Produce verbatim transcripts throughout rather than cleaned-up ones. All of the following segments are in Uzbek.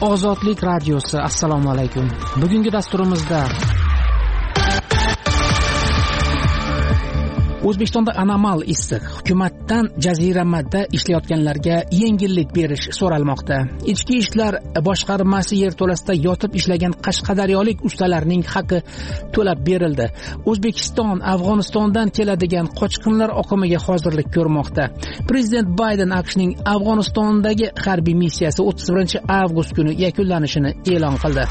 Ozodlik radiosi, assalomu alaykum. Bugungi dasturimizda O'zbekistonda anomal issiq, hukumatdan jaziramada ishlayotganlarga yengillik berish so'ralmoqda. Ichki ishlar boshqarmasi yerto'lasida yotib ishlagan qashqadaryolik ustalarning haqi to'lab berildi. O'zbekiston Afg'onistondan keladigan qochqinlar oqimiga hozirlik ko'rmoqda. Prezident Bayden AQShning Afg'onistondagi harbiy missiyasi o'ttiz birinchi avgust kuni yakunlanishini e'lon qildi.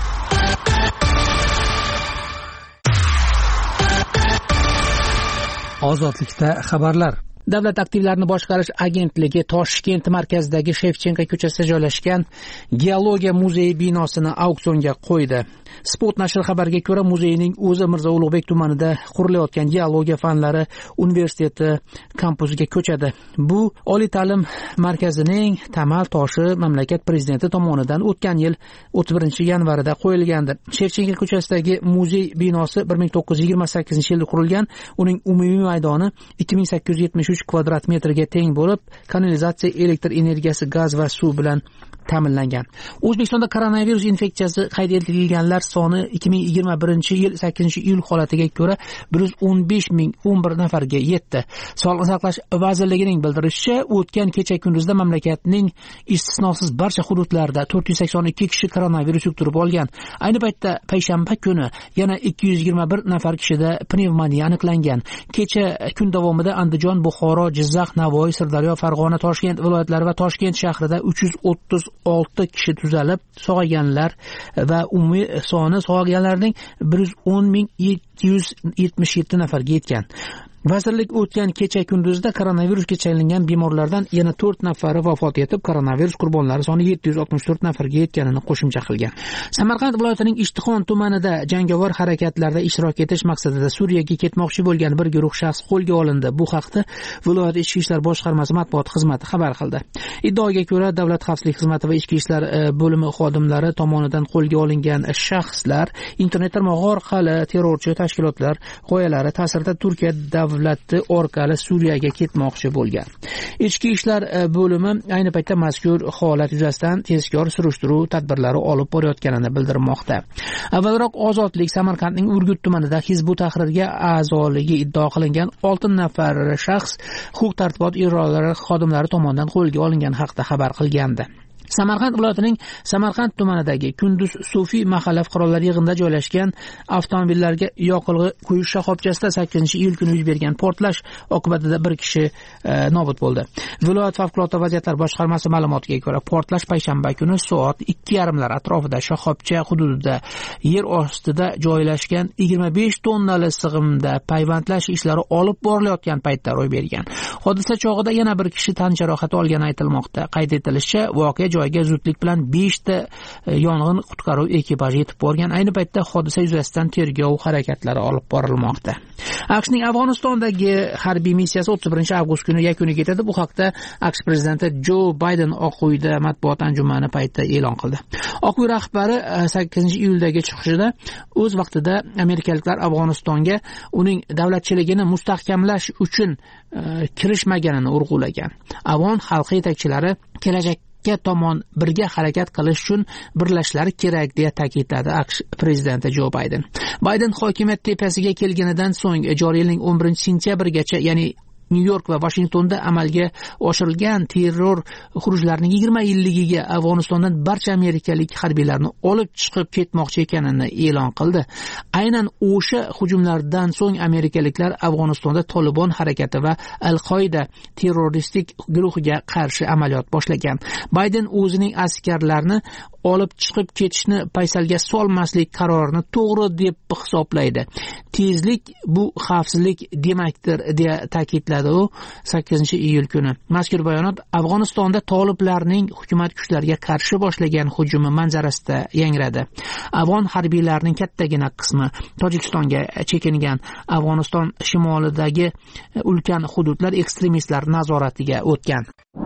Ozodlikda xabarlar. Davlat aktivlarini boshqarish agentligi Toshkent markazidagi Shevchenko ko'chasida joylashgan Geologiya muzeyi binosini auksionga qo'ydi. Spot nashri xabariga ko'ra, muzeyning o'zi Mirzo Ulug'bek tumanida qurilayotgan Geologiya fanlari universiteti kampusiga ko'chadi. Bu oliy ta'lim markazining tamal toshi mamlakat prezidenti tomonidan o'tgan yil o'ttiz birinchi yanvarida qo'yilgandi. Shevchenko ko'chasidagi muzey binosi bir ming to'qqiz yuz yigirma sakkizinchi yilda qurilgan. Uning umumiy maydoni ikki ming sakkiz yuz yetmish uch kvadrat metrga teng bo'lib, kanalizatsiya, elektr energiyasi, gaz va suv bilan ta'minlangan. O'zbekistonda koronavirus infeksiyasi qayd etilganlar soni ikki ming yigirma birinchi yil sakkizinchi iyul holatiga ko'ra bir yuz o'n besh ming o'n bir nafarga yetdi. Sog'liqni saqlash vazirligining bildirishicha, o'tgan kecha kunduzda mamlakatning istisnosiz barcha hududlarida to'rt yuz sakson ikki kishi koronavirus yuqtirib olgan. Ayni paytda payshanba kuni yana ikki yuz yigirma bir nafar kishida pnevmoniya aniqlangan. Kecha kun davomida Andijon, Buxoro, Jizzax, Navoiy, Sirdaryo, Farg'ona, Toshkent viloyatlari va Toshkent shahrida uch yuz o'ttiz olti kishi tuzalib, sog'ayganlar va umumiy soni sog'ayganlarning bir yuz o'n ming yetti yuz yetmish yetti nafarga yetgan. Vazirlik o'tgan kecha kunduzda koronavirusga chalingan bemorlardan yana to'rt nafari vafot etib, koronavirus qurbonlari soni yetti yuz oltmish to'rt nafarga yetganini qo'shimcha qilgan. Samarqand viloyatining Ishtixon tumanida jangovar harakatlarda ishtirok etish maqsadida Suriyaga ketmoqchi bo'lgan bir guruh shaxs qo'lga olindi. Bu haqda viloyat ichki ishlar boshqarmasi matbuot xizmati xabar qildi. Iddaoga ko'ra, Davlat xavfsizlik xizmati va ichki ishlar bo'limi xodimlari tomonidan qo'lga olingan shaxslar internet tarmog'i orqali terrorchi tashkilotlar g'oyalari ta'sirida Turkiya davlati orqali Suriyaga ketmoqchi bo'lgan. Ichki ishlar bo'limi ayni paytda mazkur holat yuzasidan tezkor surishtiruv tadbirlari olib borayotganini bildirmoqda. Avvalroq Ozodlik Samarqandning Urgut tumanida Hizbut Tahrirga a'zoligi iddao qilingan olti nafar shaxs huquq-tartibot idoralari xodimlari tomonidan qo'lga olingan haqida xabar qilgandi. Samarqand viloyatining Samarqand tumanidagi Kunduz Sufi mahalla fuqarolar yig'inida joylashgan avtomobillarga yoqilg'i quyish shoxobchasida sakkizinchi iyul kuni yuz bergan portlash oqibatida bir kishi e, nobud bo'ldi. Viloyat favqulodda vaziyatlar boshqarmasi ma'lumotiga ko'ra, portlash payshanba kuni soat ikki yarim lar atrofida shoxobcha hududida yer ostida joylashgan yigirma besh tonnali sig'imda payvandlash ishlari olib borilayotgan paytda ro'y bergan. Hodisa chog'ida yana bir kishi tan jarohati olgani aytilmoqda. Qayd etilishicha, voqea joyiga zudlik bilan besh ta yong'in qutqaruv ekipaji yetib borgan. Ayni paytda hodisa yuzasidan tergov harakatlari olib borilmoqda. AQShning Afg'onistondagi harbiy missiyasi o'ttiz birinchi avgust kuni yakuniga yetadi. Bu haqda AQSh prezidenti Jo Bayden Oq uyda matbuot anjumani paytida e'lon qildi. Oq uy rahbari sakkizinchi iyuldagi chiqishida o'z vaqtida amerikaliklar Afg'onistonga uning davlatchiligini mustahkamlash uchun kirishmaganini urg'ulagan. Afg'on xalqi yetakchilari kelajak tomon birga harakat qilish uchun birlashishlari kerak deya ta'kidladi AQSh prezidenti Jo Bayden. Bayden hokimiyat tepasiga kelganidan so'ng joriy yilning o'n birinchi sentyabrigacha, ya'ni Nyu-York va Washingtonda amalga oshirilgan terror xurujlarining yigirma yilligiga Afg'onistondan barcha amerikalik harbiylarni olib chiqib ketmoqchi ekanini e'lon qildi. Aynan o'sha hujumlardan so'ng amerikaliklar Afg'onistonda Tolibon harakati va Al-Qoida terroristik guruhiga qarshi amaliyot boshlagan. Bayden o'zining askarlarini olib chiqib ketishni paysalga solmaslik qarorini to'g'ri deb hisoblaydi. Tezlik bu xavfsizlik demakdir deya ta'kidladi u sakkizinchi iyul kuni. Mazkur bayonot Afg'onistonda toliblarning hukumat kuchlariga qarshi boshlagan hujumi manzarasida yangradi. Afg'on harbiylarining kattagina qismi Tojikistonga chekingan. Afg'oniston shimolidagi ulkan hududlar ekstremistlar nazoratiga o'tgan.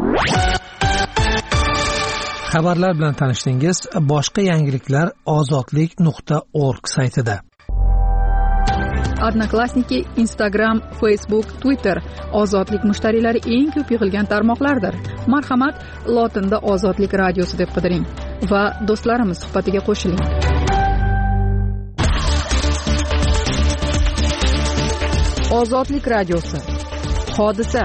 Xabarlar bilan tanishdingiz. Boshqa yangiliklar ozodlik nuqta org saytida. Odnoklassniki, Instagram, Facebook, Twitter ozodlik mushtariylari eng ko'p yig'ilgan tarmoqlardir. Marhamat, lotinda Ozodlik radiosi deb qidiring. va do'stlarimiz suhbatiga qo'shiling. Ozodlik radiosi. Hodisa.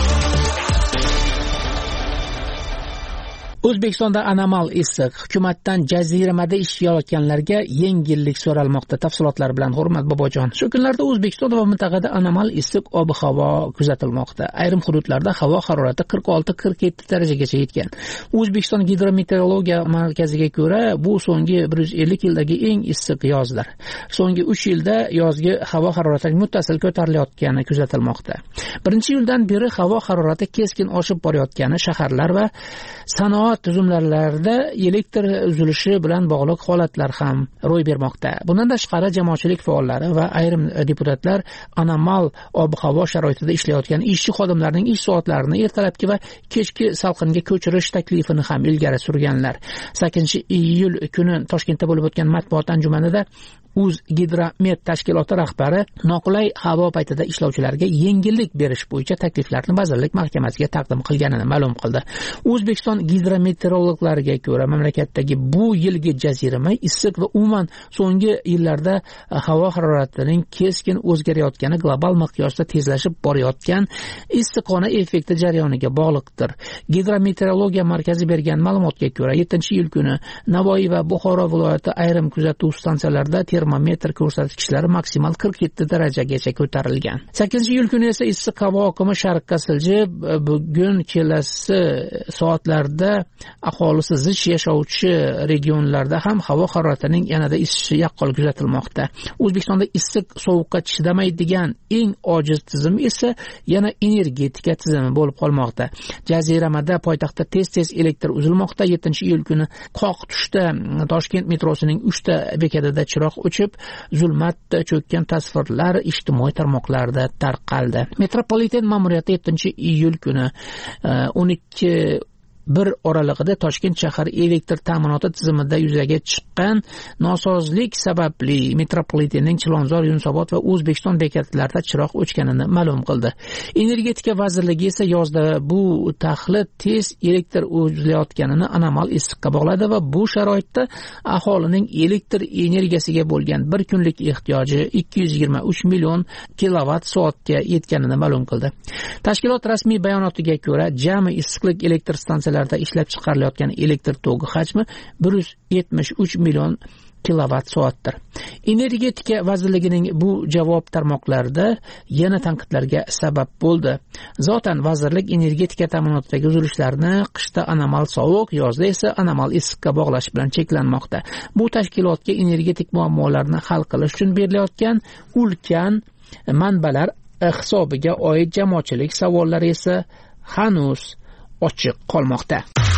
O'zbekistonda anomal issiq, hukumatdan jaziramada ishlayotganlarga yengillik so'ralmoqda. Tafsilotlar bilan Hurmat Bobojon. Shu kunlarda O'zbekiston va mintaqada anomal issiq ob-havo kuzatilmoqda. Ayrim hududlarda havo harorati qirq olti qirq yetti darajagacha yetgan. O'zbekiston gidrometeorologiya markaziga ko'ra, bu so'nggi bir yuz ellik yildagi eng issiq yozdir. So'nggi uch yilda yozgi havo harorati muttasil ko'tarilayotgani kuzatilmoqda. Birinchi yildan beri havo harorati keskin oshib borayotgani shaharlar va sanoat tuzumlarida elektr uzilishi bilan bog'liq holatlar ham ro'y bermoqda. Bundan tashqari jamoatchilik faollari va ayrim deputatlar anomal ob-havo sharoitida ishlayotgan ishchi xodimlarning ish soatlarini ertalabki va kechki salqinga ko'chirish taklifini ham ilgari surganlar. sakkizinchi iyul kuni Toshkentda bo'lib o'tgan matbuot anjumanida O'zgidromet tashkiloti rahbari noqulay havo paytida ishlovchilarga yengillik berish bo'yicha takliflarni vazirlik mahkamasiga taqdim qilganini ma'lum qildi. O'zbekiston gidrometeorologlariga ko'ra, mamlakatdagi bu yilgi jazirama issiq va umuman so'nggi yillarda havo haroratining keskin o'zgarayotgani global miqyosda tezlashib borayotgan issiqxona effekti jarayoniga bog'liqdir. Gidrometeorologiya markazi bergan ma'lumotga ko'ra, yettinchi iyul kuni Navoiy va Buxoro viloyati ayrim kuzatuv stansiyalarida termometr ko'rsatkichlari maksimal qirq yetti darajagacha ko'tarilgan. sakkizinchi iyul kuni esa issiq havo oqimi sharqqa siljib, bugun kelasi soatlarda aholisi zich yashovchi regionlarda ham havo haroratining yanada isishi yaqqol kuzatilmoqda. O'zbekistonda issiq sovuqqa chidamaydigan eng ojiz tizim esa yana energetika tizimi bo'lib qolmoqda. Jaziramada poytaxtda tez-tez elektr uzilmoqda. yettinchi iyul kuni qoq tushda Toshkent metrosining uchta bekatida chiroq o'chib, zulmatda cho'kkan tasvirlar ijtimoiy tarmoqlarda tarqaldi. Metropoliten ma'muriyati yettinchi iyul kuni o'n ikki bir oralig'ida Toshkent shahar elektr ta'minoti tizimida yuzaga chiqqan nosozlik sababli metropolitenning Chilonzor, Yunusobod va O'zbekiston bekatlarida chiroq o'chganini ma'lum qildi. Energetika vazirligi esa yozda bu taxlit tez elektr uzilayotganini anomal issiqqa bog'ladi va bu sharoitda aholining elektr energiyasiga bo'lgan bir kunlik ehtiyoji ikki yuz yigirma uch million kilovatt soatga yetganini ma'lum qildi. Tashkilot rasmiy bayonotiga ko'ra, jami issiqlik elektr stansiyalari ishlab chiqarilayotgan elektr toki hajmi bir yuz yetmish uch million kilovatt soatdir. Energetika vazirligining bu javob tarmoqlarida yana tanqidlarga sabab bo'ldi. Zotan vazirlik energetika ta'minotidagi uzilishlarni qishda anomal sovuq, yozda esa anomal issiqqa bog'lash bilan cheklanmoqda. Bu tashkilotga energetik muammolarni hal qilish uchun berilayotgan ulkan manbalar hisobiga oid jamoatchilik savollari esa hanuz ochiq qolmoqda.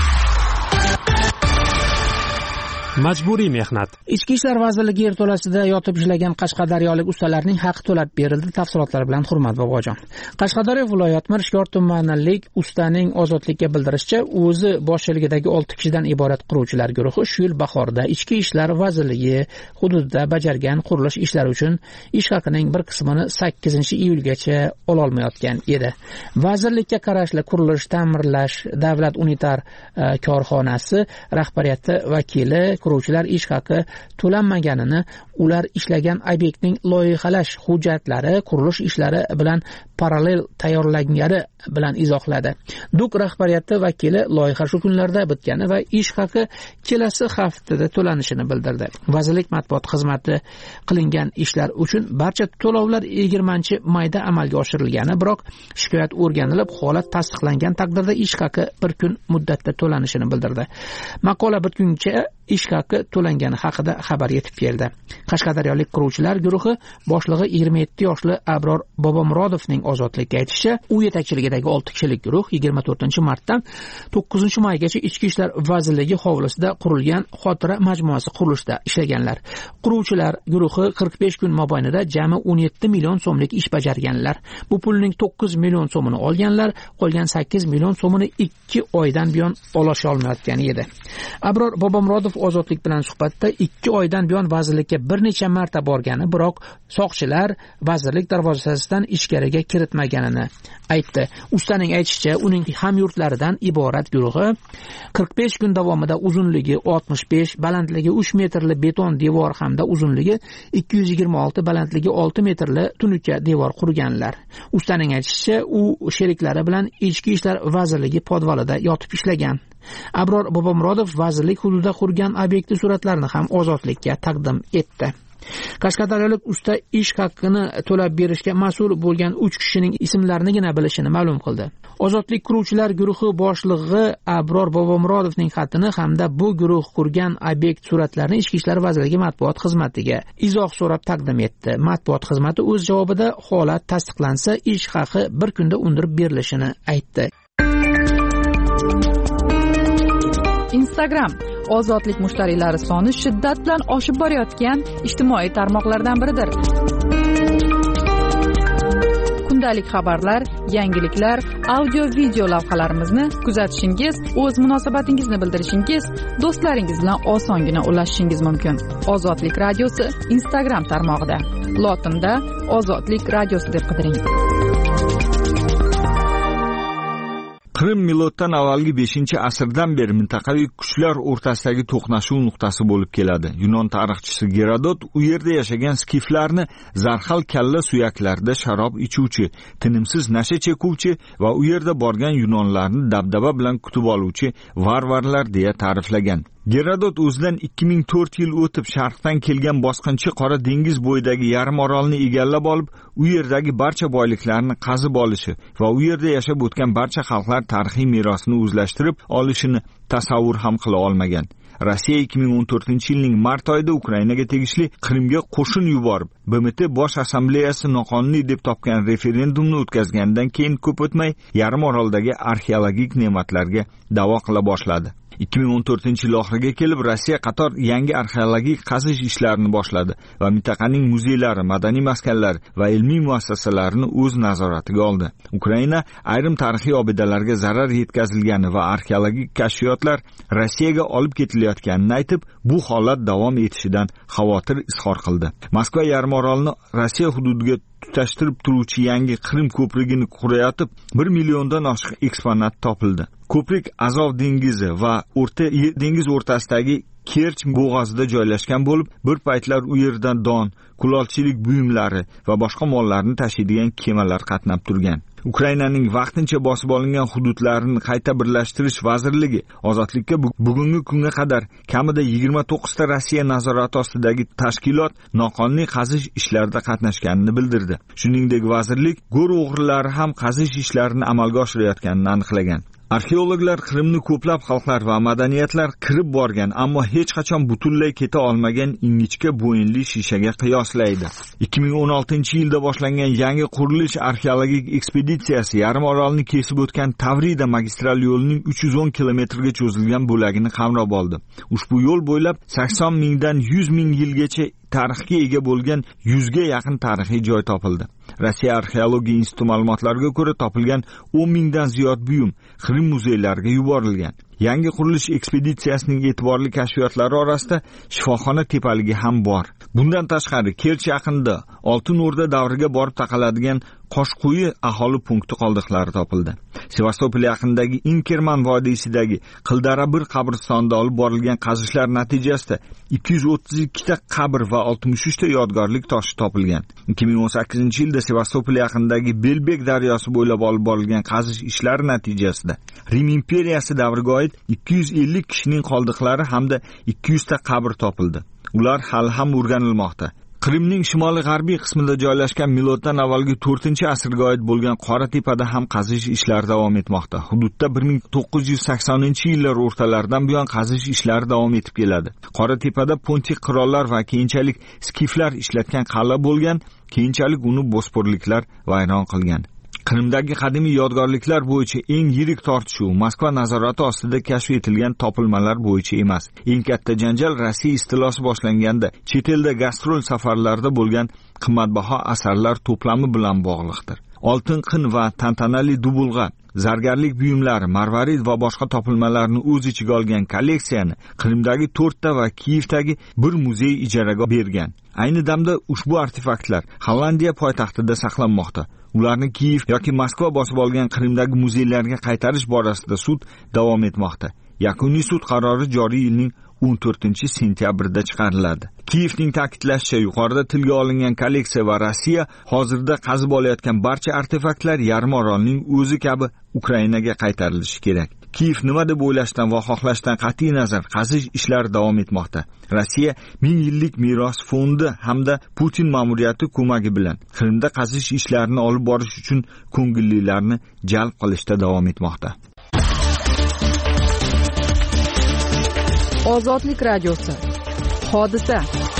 Majburiy mehnat. Ichki ishlar vazirligi yerto'lasida yotib ishlagan qashqadaryolik ustalarning haqi to'lab berildi. Tafsilotlar bilan Hurmat Bobojon. Qashqadaryo viloyat Mirishkor tumanilik ustaning ozodlikka bildirishicha, o'zi boshchiligidagi olti kishidan iborat quruvchilar guruhi shu yil bahorda Ichki ishlar vazirligi hududida bajargan qurilish ishlari uchun ish haqining bir qismini sakkizinchi iyulgacha ola olmayotgan edi. Vazirlikka qarashli qurilish ta'mirlash davlat unitar uh, korxonasi rahbariyati vakili quruvchilar ish haqi to'lanmaganini, ular ishlagan obyektning loyihalash hujjatlari qurilish ishlari bilan parallel tayyorlangani bilan izohladi. Duk rahbariyati vakili loyiha shu kunlarda bitgani va ish haqi kelasi haftada to'lanishini bildirdi. Vazirlik matbuot xizmati qilingan ishlar uchun barcha to'lovlar yigirmanchi mayda amalga oshirilgani, biroq shikoyat o'rganilib, holat tasdiqlangan taqdirda ish haqi bir kun muddatda to'lanishini bildirdi. Maqola bitguncha ish haqi to'langani haqida xabar yetib keldi. Qashqadaryolik quruvchilar guruhi boshlig'i yigirma yetti yoshli Abror Bobomurodovning ozodlikka aytishicha, u yetakchiligidagi olti kishilik guruh yigirma to'rtinchi martdan to'qqizinchi maygacha Ichki ishlar vazirligi hovlisida qurilgan xotira majmuasi qurilishida ishlaganlar. Quruvchilar guruhi qirq besh kun mobaynida jami o'n yetti million so'mlik ish bajarganlar. Bu pulning to'qqiz million so'mini olganlar, qolgan sakkiz million so'mini ikki oydan buyon olisha olmayotgan edi. Abror Bobomurodov Bobomrodov Ozodlik bilan suhbatda ikki oydan buyon vazirlikka bir necha marta borgani, biroq soqchilar vazirlik darvozasidan ichkariga kiritmaganini aytdi. Ustaning aytishicha, uning hamyurtlaridan iborat guruhi qirq besh kun davomida uzunligi oltmish besh, balandligi uch metrli beton devor hamda uzunligi ikki yuz yigirma olti, balandligi olti metrli tunuka devor qurganlar. Ustaning aytishicha, u sheriklari bilan Ichki ishlar vazirligi podvalida yotib ishlagan. Abror Bobomrodov vazirlik hududida qurgan obyekti suratlarini ham Ozodlikka taqdim etdi. Qashqadaryolik usta ish haqini to'lab berishga mas'ul bo'lgan uch kishining ismlarini bilishini ma'lum qildi. Ozodlik quruvchilar guruhi boshlig'i Abror Bobomrodovning xatini hamda bu guruh qurgan obyekt suratlarini Ichki ishlar vazirligi matbuot xizmatiga izoh so'rab taqdim etdi. Matbuot xizmati o'z javobida holat tasdiqlansa, ish haqi bir kunda undirib berilishini aytdi. Instagram Ozodlik mushtariylari soni shiddat bilan oshib borayotgan ijtimoiy tarmoqlardan biridir. Kundalik xabarlar, yangiliklar, audio-video lavhalarimizni kuzatishingiz, o'z munosabatingizni bildirishingiz, do'stlaringiz bilan osongina ulashishingiz mumkin. Ozodlik radiosi Instagram tarmog'ida. Lotinda Ozodlik radiosi deb qidiring. Qrim miloddan avvalgi beshinchi asrdan beri mintaqaviy kuchlar o'rtasidagi to'qnashuv nuqtasi bo'lib keladi. Yunon tarixchisi Gerodot u yerda yashagan skiflarni zarhal kalla suyaklarda sharob ichuvchi, tinimsiz nasha chekuvchi va u yerda borgan yunonlarni dabdaba bilan kutib oluvchi varvarlar deya ta'riflagan. Gerodot o'zidan ikki ming to'rt yil o'tib sharqdan kelgan bosqinchi Qora dengiz bo'yidagi yarim orolni egallab olib, u yerdagi barcha boyliklarni qazib olishi va u yerda yashab o'tgan barcha xalqlar tarixiy merosini o'zlashtirib olishini tasavvur ham qila olmagan. Rossiya ikki ming o'n to'rtinchi yilning mart oyida Ukrainaga tegishli Qrimga qo'shin yuborib, B M T Bosh assambleyasi noqonuniy deb topgan referendumni o'tkazgandan keyin ko'p o'tmay yarim oroldagi arxeologik ne'matlarga da'vo qila boshladi. ikki ming o'n to'rtinchi yil oxiriga kelib Rossiya qator yangi arxeologik qazish ishlarini boshladi va mintaqaning muzeylari, madaniy maskanlar va ilmiy muassasalarini o'z nazoratiga oldi. Ukraina ayrim tarixiy obidalarga zarar yetkazilgani va arxeologik kashfiyotlar Rossiyaga olib ketilayotganini aytib, bu holat davom etishidan xavotir izhor qildi. Moskva yarimorolni Rossiya hududiga tutashtirib turuvchi yangi Qrim ko'prigini qurayotib, bir milliondan oshiq eksponat topildi. Ko'prik Azov dengizi va O'rta dengiz o'rtasidagi Kerch bo'g'ozida joylashgan bo'lib, bir paytlar u yerdan don, kulolchilik buyumlari va boshqa mollarni tashiydigan kemalar qatnab turgan. Ukrainaning vaqtincha bosib olingan hududlarini qayta birlashtirish vazirligi ozodlikka bugungi kunga qadar kamida yigirma to'qqiz ta Rossiya nazorati ostidagi tashkilot noqonuniy qazish ishlarida qatnashganini bildirdi. Shuningdek, vazirlik go'r o'g'rilari ham qazish ishlarini amalga oshirayotganini aniqlagan. Arxeologlar Qrimni ko'plab xalqlar va madaniyatlar kirib borgan, ammo hech qachon butunlay keta olmagan ingichka bo'yinli shishaga qiyoslaydi. ikki ming o'n oltinchi yilda boshlangan yangi qurilish arxeologik ekspeditsiyasi yarim orolni kesib o'tgan Tavrida magistral yo'lining uch yuz o'n kilometrga cho'zilgan bo'lagini qamrab oldi. Ushbu yo'l bo'ylab sakson mingdan yuz ming yilgacha tarixga ega bo'lgan yuzga yaqin tarixiy joy topildi. Rossiya arxeologiya instituti ma'lumotlariga ko'ra topilgan o'n mingdan ziyod buyum Qrim muzeylariga yuborilgan. Yangi qurilish ekspeditsiyasining e'tiborli kashfiyotlari orasida shifoxona tepaligi ham bor. Bundan tashqari, Kerch yaqinida Oltin O'rda davriga borib taqaladigan Qoshquyi aholi punkti qoldiqlari topildi. Sevastopol yaqinidagi Inkerman vodiysidagi Qildara bir qabristonida olib borilgan qazishlar natijasida ikki yuz o'ttiz ikki ta qabr va oltmish uch ta yodgorlik toshi topilgan. ikki ming o'n sakkizinchi yilda Sevastopol yaqinidagi Belbek daryosi bo'ylab olib borilgan qazish ishlari natijasida Rim imperiyasi davriga oid ikki yuz ellik kishining qoldiqlari hamda ikki yuz ta qabr topildi. Ular hali ham o'rganilmoqda. Qrimning shimoliy-g'arbiy qismida joylashgan miloddan avvalgi to'rtinchi asrga oid bo'lgan Qora tepada ham qazish ishlari davom etmoqda. Hududda bir ming to'qqiz yuz saksoninchi yillar o'rtalaridan buyon qazish ishlari davom etib keladi. Qora tepada Pontik qirollar va keyinchalik skiflar ishlatgan qal'a bo'lgan, keyinchalik uni bosporliklar vayron qilgan. Qrimdagi qadimiy yodgorliklar bo'yicha eng yirik tortishuv Moskva nazorati ostida kashf etilgan topilmalar bo'yicha emas. Eng katta janjal Rossiya istilosi boshlanganda chet elda gastrol safarlarda bo'lgan qimmatbaho asarlar to'plami bilan bog'liqdir. oltin qin va tantanali dubulg'a, zargarlik buyumlari, marvarid va boshqa topilmalarni o'z ichiga olgan kolleksiyani Qrimdagi to'rtta va Kiyevdagi bir muzey ijaraga bergan. Ayni damda ushbu artefaktlar Hollandiya poytaxtida saqlanmoqda. Ularni Kiyev yoki Moskva bosib olgan Qrimdagi muzeylarga qaytarish borasida sud davom etmoqda. Yakuniy sud qarori joriy yilning o'n to'rtinchi sentyabrida chiqariladi. Kiyevning ta'kidlashicha, yuqorida tilga olingan kolleksiya va Rossiya hozirda qazib olayotgan barcha artefaktlar yarim orolning o'zi kabi Ukrainaga qaytarilishi kerak. Kiyev nima deb o'ylashdan va xohlashdan qat'iy nazar qazish ishlari davom etmoqda. Rossiya ming yillik meros fondi hamda Putin ma'muriyati ko'magi bilan Qrimda qazish ishlarini olib borish uchun ko'ngillilarni jalb qilishda davom etmoqda. Ozodlik radiosi. Hodisa.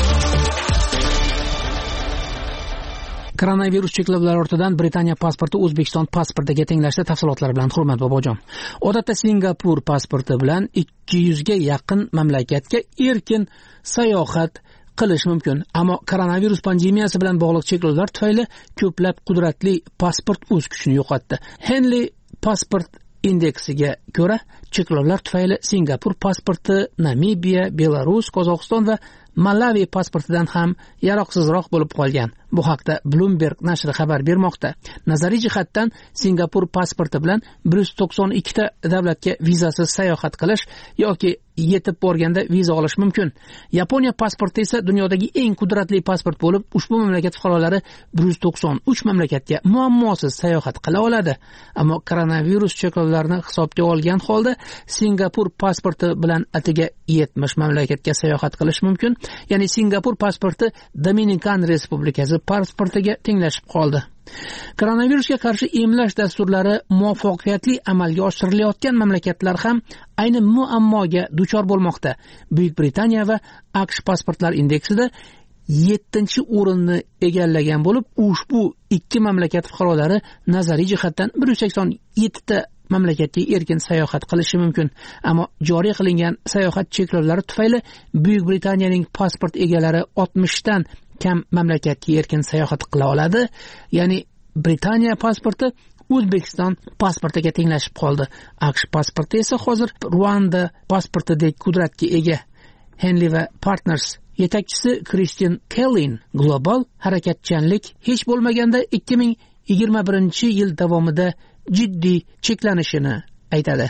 Koronavirus cheklovlari ortidan Britaniya pasporti O'zbekiston pasportiga tenglashdi. Tafsilotlar bilan Hurmat bobojon. Odatda Singapur pasporti bilan ikki yuzga yaqin mamlakatga erkin sayohat qilish mumkin. Ammo koronavirus pandemiyasi bilan bog'liq cheklovlar tufayli ko'plab qudratli pasport o'z kuchini yo'qotdi. Henley pasport indeksiga ko'ra, cheklovlar tufayli Singapur pasporti Namibiya, Belarus, Qozog'iston va Malawi pasportidan ham yaroqsizroq bo'lib qolgan. Bu haqda Bloomberg nashri xabar bermoqda. Nazariy jihatdan Singapur pasporti bilan bir yuz to'qson ikki ta davlatga vizasiz sayohat qilish yoki yetib borganda viza olish mumkin. Yaponiya pasporti esa dunyodagi eng qudratli pasport bo'lib, ushbu mamlakat fuqarolari bir yuz to'qson uch mamlakatga muammosiz sayohat qila oladi. Ammo koronavirus cheklovlarini hisobga olgan holda Singapur pasporti bilan atiga yetmish mamlakatga sayohat qilish mumkin. Ya'ni Singapur pasporti Dominikan Respublikasi pasportiga tenglashib qoldi. Koronavirusga qarshi emlash dasturlari muvaffaqiyatli amalga oshirilayotgan mamlakatlar ham ayni muammoga duchor bo'lmoqda. Buyuk Britaniya va AQSh pasportlar indeksida yettinchi o'rinni egallagan bo'lib, ushbu ikki mamlakat fuqarolari nazariy jihatdan bir yuz sakson yetti ta mamlakatga erkin sayohat qilishi mumkin. Ammo joriy qilingan sayohat cheklovlari tufayli Buyuk Britaniyaning pasport egalari oltmish dan kam mamlakatga erkin sayohat qila oladi. Ya'ni Britaniya pasporti O'zbekiston pasportiga tenglashib qoldi. AQSh pasporti esa hozir Ruanda pasportidek qudratga ega. Henley va Partners yetakchisi Kristin Kellin global harakatchanlik hech bo'lmaganda ikki ming yigirma birinchi yil davomida jiddiy cheklanishini aytadi.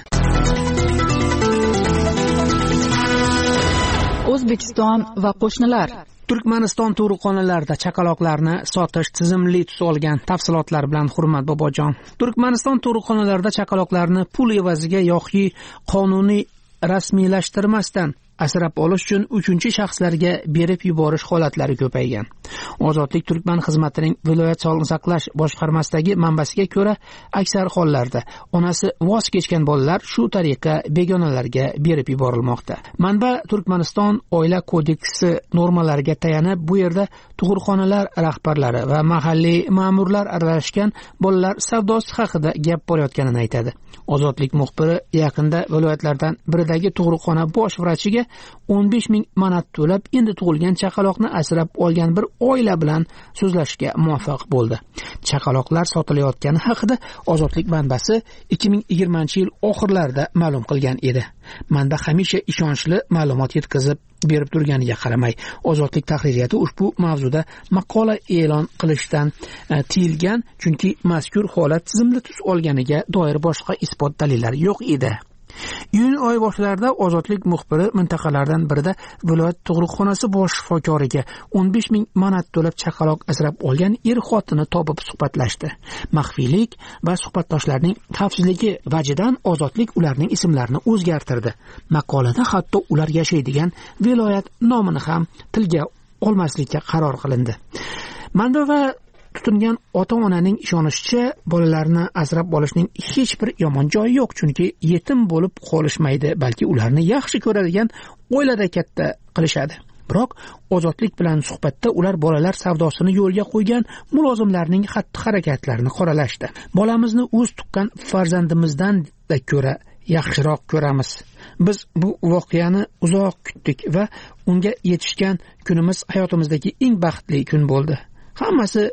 O'zbekiston va qo'shnilar. Turkmaniston tug'ruqxonalarida chaqaloqlarni sotish tizimli tus olgan. Tafsilotlar bilan Hurmat bobojon. Turkmaniston tug'ruqxonalarida chaqaloqlarni pul evaziga yoki qonuniy rasmiylashtirmasdan asrab olish uchun uchinchi shaxslarga berib yuborish holatlari ko'paygan. Ozodlik Turkman xizmatining viloyat sog'liqni saqlash boshqarmasidagi manbasiga ko'ra, aksar hollarda onasi voz kechgan bolalar shu tariqa begonalarga berib yuborilmoqda. Manba Turkmaniston oila kodeksi normalariga tayanib, bu yerda tug'ruqxonalar rahbarlari va mahalliy ma'murlar aralashgan bolalar savdosi haqida gap borayotganini aytadi. Ozodlik muxbiri yaqinda viloyatlardan biridagi tug'ruqxona bosh vrachiga o'n besh ming manat to'lab endi tug'ilgan chaqaloqni asrab olgan bir oila bilan so'zlashga muvaffaq bo'ldi. Chaqaloqlar sotilayotgani haqida Ozodlik manbasi ikki ming yigirmanchi yil oxirlarida ma'lum qilgan edi. Manba hamisha ishonchli ma'lumot yetkazib berib turganiga qaramay, Ozodlik tahririyati ushbu mavzuda maqola e'lon qilishdan e, tiyilgan, chunki mazkur holat tizimli tus olganiga doir boshqa isbot dalillar yo'q edi. Iyun oyi boshlarida Ozodlik muxbiri mintaqalardan birida viloyat tug'ruqxonasi bosh shifokoriga o'n besh ming manat to'lab chaqaloq asrab olgan er xotini topib suhbatlashdi. Maxfiylik va suhbatdoshlarning xavfsizligi vajidan Ozodlik ularning ismlarini o'zgartirdi. Maqolada hatto ular yashaydigan viloyat nomini ham tilga olmaslikka qaror qilindi. Manba va tutingan ota-onaning ishonishicha, bolalarni asrab olishning hech bir yomon joyi yo'q, chunki yetim bo'lib qolishmaydi, balki ularni yaxshi ko'radigan oilada katta qilishadi. Biroq Ozodlik bilan suhbatda ular bolalar savdosini yo'lga qo'ygan mulozimlarning xatti-harakatlarini qoralashdi. Bolamizni o'z tuqqan farzandimizdan da ko'ra yaxshiroq ko'ramiz. Biz bu voqeani uzoq kutdik va unga yetishgan kunimiz hayotimizdagi eng baxtli kun bo'ldi. Hammasi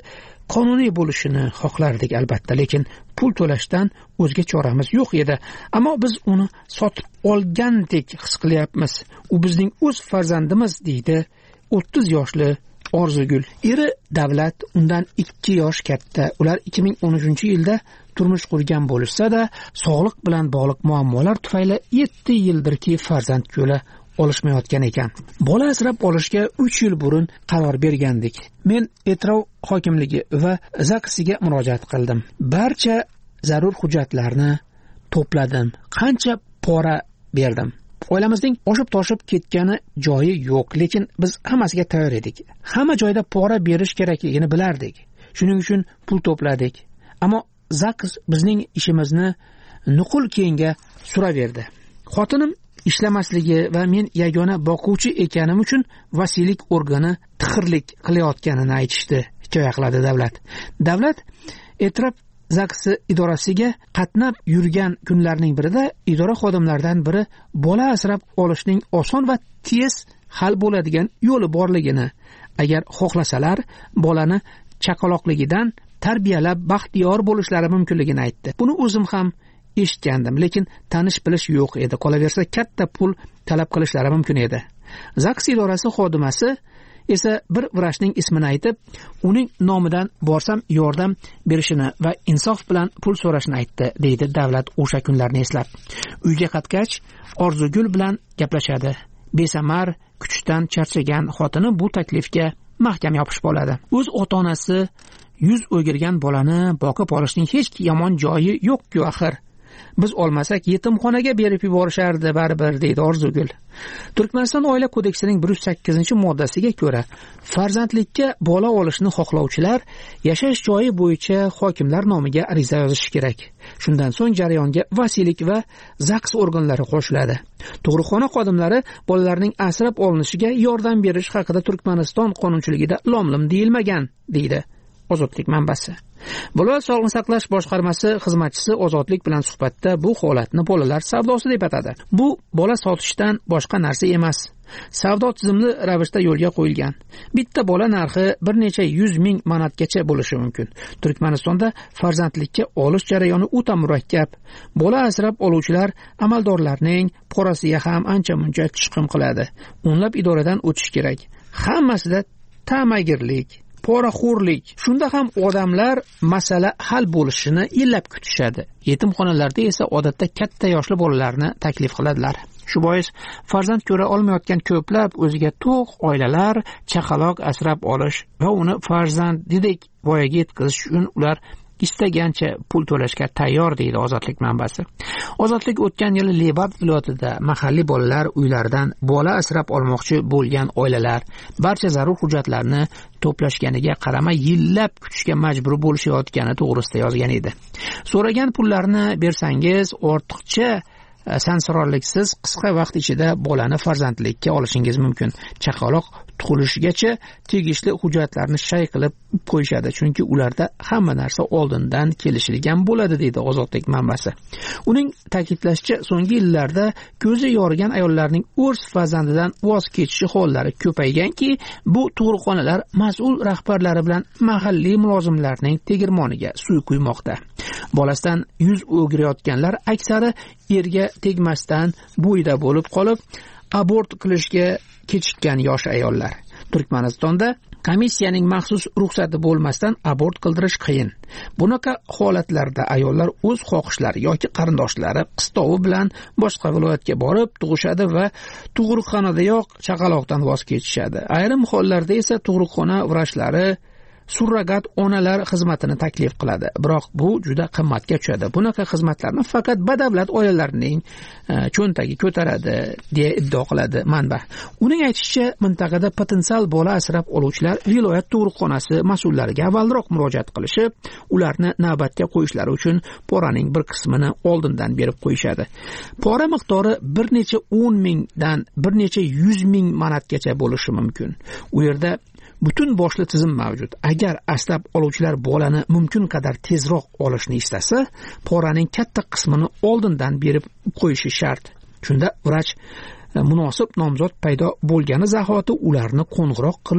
qonuniy bo'lishini xohlardik albatta, lekin pul to'lashdan o'zga choramiz yo'q edi. Ammo biz uni sotib olgandek his qilyapmiz. U bizning o'z farzandimiz, deydi o'ttiz yoshli Orzugul. Eri Davlat undan ikki yosh katta. Ular ikki ming o'n uchinchi yilda turmush qurgan bo'lsa-da, sog'liq bilan bog'liq muammolar tufayli yetti yildirki farzand ko'la olishmayotgan ekan. Bola asrab olishga uch yil burun qaror bergandik. Men Etrov hokimligi va zaksiga murojaat qildim. Barcha zarur hujjatlarni to'pladim. Qancha pora berdim. Oilamizning oshib-toshib ketgani joyi yo'q, lekin biz hammasiga tayyor edik. Hamma joyda pora berish kerakligini bilardik. Shuning uchun pul to'pladik. Ammo Zaks bizning ishimizni nuqul keyinga suraverdi. Xotinim ishlamasligi va men yagona boquvchi ekanim uchun vasiylik organi tixirlik qilayotganini aytishdi, hikoya qiladi Davlat. Davlat Etraf Zaksi idorasiga qatnab yurgan kunlarning birida idora xodimlaridan biri bola asrab olishning oson va tez hal bo'ladigan yo'li borligini, agar xohlasalar bolani chaqaloqligidan tarbiyalab baxtiyor bo'lishlari mumkinligini aytdi. Buni o'zim ham eshitgandim, lekin tanish bilish yo'q edi. Qolaversa katta pul talab qilishlari mumkin edi. Zaks idorasi xodimasi esa bir vrachning ismini aytib, uning nomidan borsam yordam berishini va insof bilan pul so'rashini aytdi, deydi Davlat o'sha kunlarni eslab. Uyga qaytgach, Orzugul bilan gaplashadi. Besamar, kuchdan charchagan xotini bu taklifga mahkam yopishib oladi. O'z ota-onasi yuz o'girgan bolani boqib olishning hech yomon joyi yo'q-ku axir. Biz olmasak yetimxonaga berib yuborishardi baribir, deydi Orzugul. Turkmaniston Oila kodeksining bir yuz sakkizinchi moddasiga ko'ra, farzandlikka bola olishni xohlovchilar yashash joyi bo'yicha hokimlar nomiga ariza yozishi kerak. Shundan so'ng jarayonga vasiylik va zaks organlari qo'shiladi. Tug'ruqxona xodimlari bolalarning asrab olinishiga yordam berish haqida Turkmaniston qonunchiligida lom-lim deyilmagan, deydi Ozodlik manbasi. Bolalar sog'liqni saqlash boshqarmasi xizmatchisi Ozodlik bilan suhbatda bu holatni bolalar savdosi deb atadi. Bu bola sotishdan boshqa narsa emas. Savdo tizimli ravishda yo'lga qo'yilgan. Bitta bola narxi bir necha yuz ming manatgacha bo'lishi mumkin. Turkmanistonda farzandlikka olish jarayoni o'ta murakkab. Bola asrab oluvchilar amaldorlarning porasiga ham ancha-muncha chiqim qiladi. O'nlab idoradan o'tish kerak. Hammasida ta'magirlik, poraxo'rlik. Shunda ham odamlar masala hal bo'lishini yillab kutishadi. Yetimxonalarda esa odatda katta yoshli bolalarni taklif qiladilar. Shu bois farzand ko'ra olmayotgan ko'plab o'ziga to'q oilalar chaqaloq asrab olish va uni farzandidek voyaga yetkazish uchun ular istagancha pul to'lashga tayyor, deydi Ozodlik manbasi. Ozodlik o'tgan yili Lebab viloyatida mahalliy bolalar uylaridan bola asrab olmoqchi bo'lgan oilalar barcha zarur hujjatlarni to'plashganiga qaramay yillab kutishga majbur bo'lishayotgani to'g'risida yozgan edi. So'ragan pullarni bersangiz ortiqcha sansirorliksiz qisqa vaqt ichida bolani farzandlikka olishingiz mumkin. Chaqaloq tug'ilishigacha tegishli hujjatlarni shay qilib qo'yishadi, chunki ularda hamma narsa oldindan kelishilgan bo'ladi, deydi Ozodlik manbasi. Uning ta'kidlashicha, so'nggi yillarda ko'zi yorigan ayollarning o'z farzandidan voz kechishi hollari ko'payganki, bu tug'ruqxonalar mas'ul rahbarlari bilan mahalliy mulozimlarning tegirmoniga suv quymoqda. Bolasidan yuz o'girayotganlar aksari erga tegmasdan bo'yda bo'lib qolib, abort qilishga kechikkan yosh ayollar. Turkmanistonda komissiyaning maxsus ruxsati bo'lmasdan abort qildirish qiyin. Bunaqa holatlarda ayollar o'z xohishlari yoki qarindoshlari qistovi bilan boshqa viloyatga borib tug'ishadi va tug'ruqxonadayoq chaqaloqdan voz kechishadi. Ayrim hollarda esa tug'ruqxona vrachlari surrogat onalar xizmatini taklif qiladi. Biroq bu juda qimmatga tushadi. Bunaqa xizmatlarni faqat badavlat oilalarning cho'ntagi ko'taradi, deya iddao qiladi manba. Uning aytishicha, mintaqada potensial bola asrab oluvchilar viloyat tug'ruqxonasi mas'ullariga avvalroq murojaat qilishib, ularni navbatga qo'yishlari uchun poraning bir qismini oldindan berib qo'yishadi. Pora miqdori bir necha o'n mingdan bir necha yuz ming manatgacha bo'lishi mumkin. U yerda butun boshli tizim mavjud. Agar asrab oluvchilar bolani mumkin qadar tezroq olishni istasa, poraning katta qismini oldindan berib qo'yishi shart. Shunda vrach munosib nomzod paydo bo'lgani zahoti ularni qo'ng'iroq qilib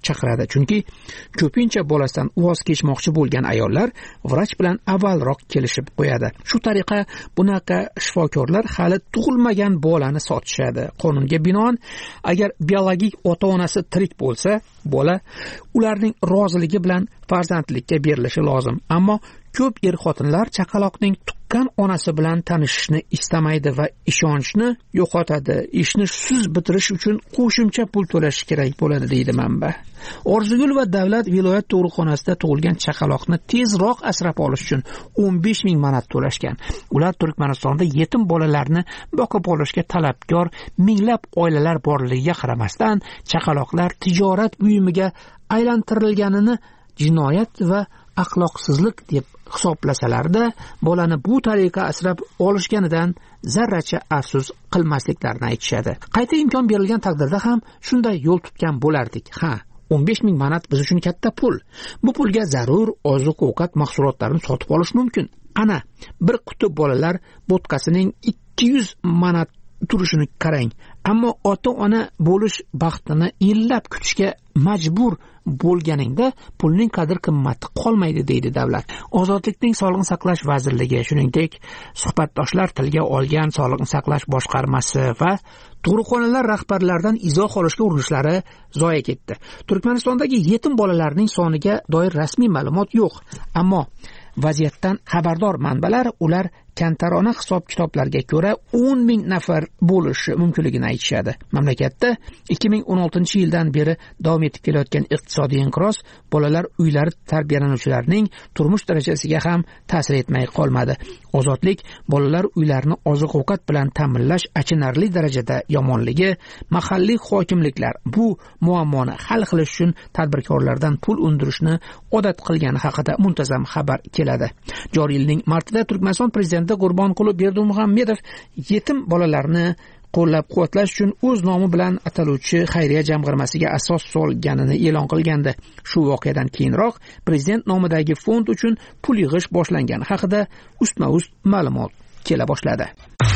chaqiradi, chunki ko'pincha bolasidan voz kechmoqchi bo'lgan ayollar vrach bilan avvalroq kelishib qo'yadi. Shu tariqa bunaqa shifokorlar hali tug'ilmagan bolani sotishadi. Qonunga binoan, agar biologik ota-onasi tirik bo'lsa, bola ularning roziligi bilan farzandlikka berilishi lozim. Ammo ko'p er-xotinlar chaqaloqning tuqqan onasi bilan tanishishni istamaydi va ishonchni yo'qotadi. Ishni siz bitirish uchun qo'shimcha pul to'lash kerak bo'ladi, deydi manba. Orzugul va Davlat viloyat tug'ruqxonasida tug'ilgan chaqaloqni tezroq asrab olish uchun o'n besh ming manat to'lashgan. Ular Turkmanistonda yetim bolalarni boqib olishga talabgor minglab oilalar borligiga qaramasdan, chaqaloqlar tijorat buyumiga aylantirilganini jinoyat va axloqsizlik deb hisoblasalarda, bolani bu tariqa asrab olishganidan zarracha afsus qilmasliklarini aytishadi. Qayta imkon berilgan taqdirda ham shunday yo'l tutgan bo'lardik. Ha, o'n besh ming manat biz uchun katta pul. Bu pulga zarur oziq-ovqat mahsulotlarini sotib olish mumkin. Ana, bir quti bolalar bo'tqasining ikki yuz manat turishini qarang. Ammo ota-ona bo'lish baxtini yillab kutishga majbur bo'lganingda pulning qadr qimmati qolmaydi, deydi davlat. Ozodlikning Sog'liqni saqlash vazirligi, shuningdek, suhbatdoshlar tilga olgan Sog'liqni saqlash boshqarmasi va tug'ruqxonalar rahbarlaridan izoh olishga urinishlari zoya ketdi. Turkmanistondagi yetim bolalarning soniga doir rasmiy ma'lumot yo'q, ammo vaziyatdan xabardor manbalar ular kantarona hisob-kitoblarga ko'ra o'n ming nafar bo'lishi mumkinligini aytishadi. Mamlakatda ikki ming o'n oltinchi yildan beri davom etib kelayotgan iqtisodiy inqiroz bolalar uylari tarbiyalanuvchilarining turmush darajasiga ham ta'sir etmay qolmadi. Ozodlik bolalar uylarini oziq-ovqat bilan ta'minlash achinarli darajada yomonligi, mahalliy hokimliklar bu muammoni hal qilish uchun tadbirkorlardan pul undirishni odat qilgani haqida muntazam xabar keladi. Joriy yilning martida Turkmaniston prezidenti Qurbonquli Berdimuhamedov yetim bolalarni qo'llab-quvvatlash uchun o'z nomi bilan ataluvchi xayriya jamg'armasiga asos solganini e'lon qilgandi. Shu voqeadan keyinroq prezident nomidagi fond uchun pul yig'ish boshlangani haqida ustma-ust ma'lumot kela boshladi.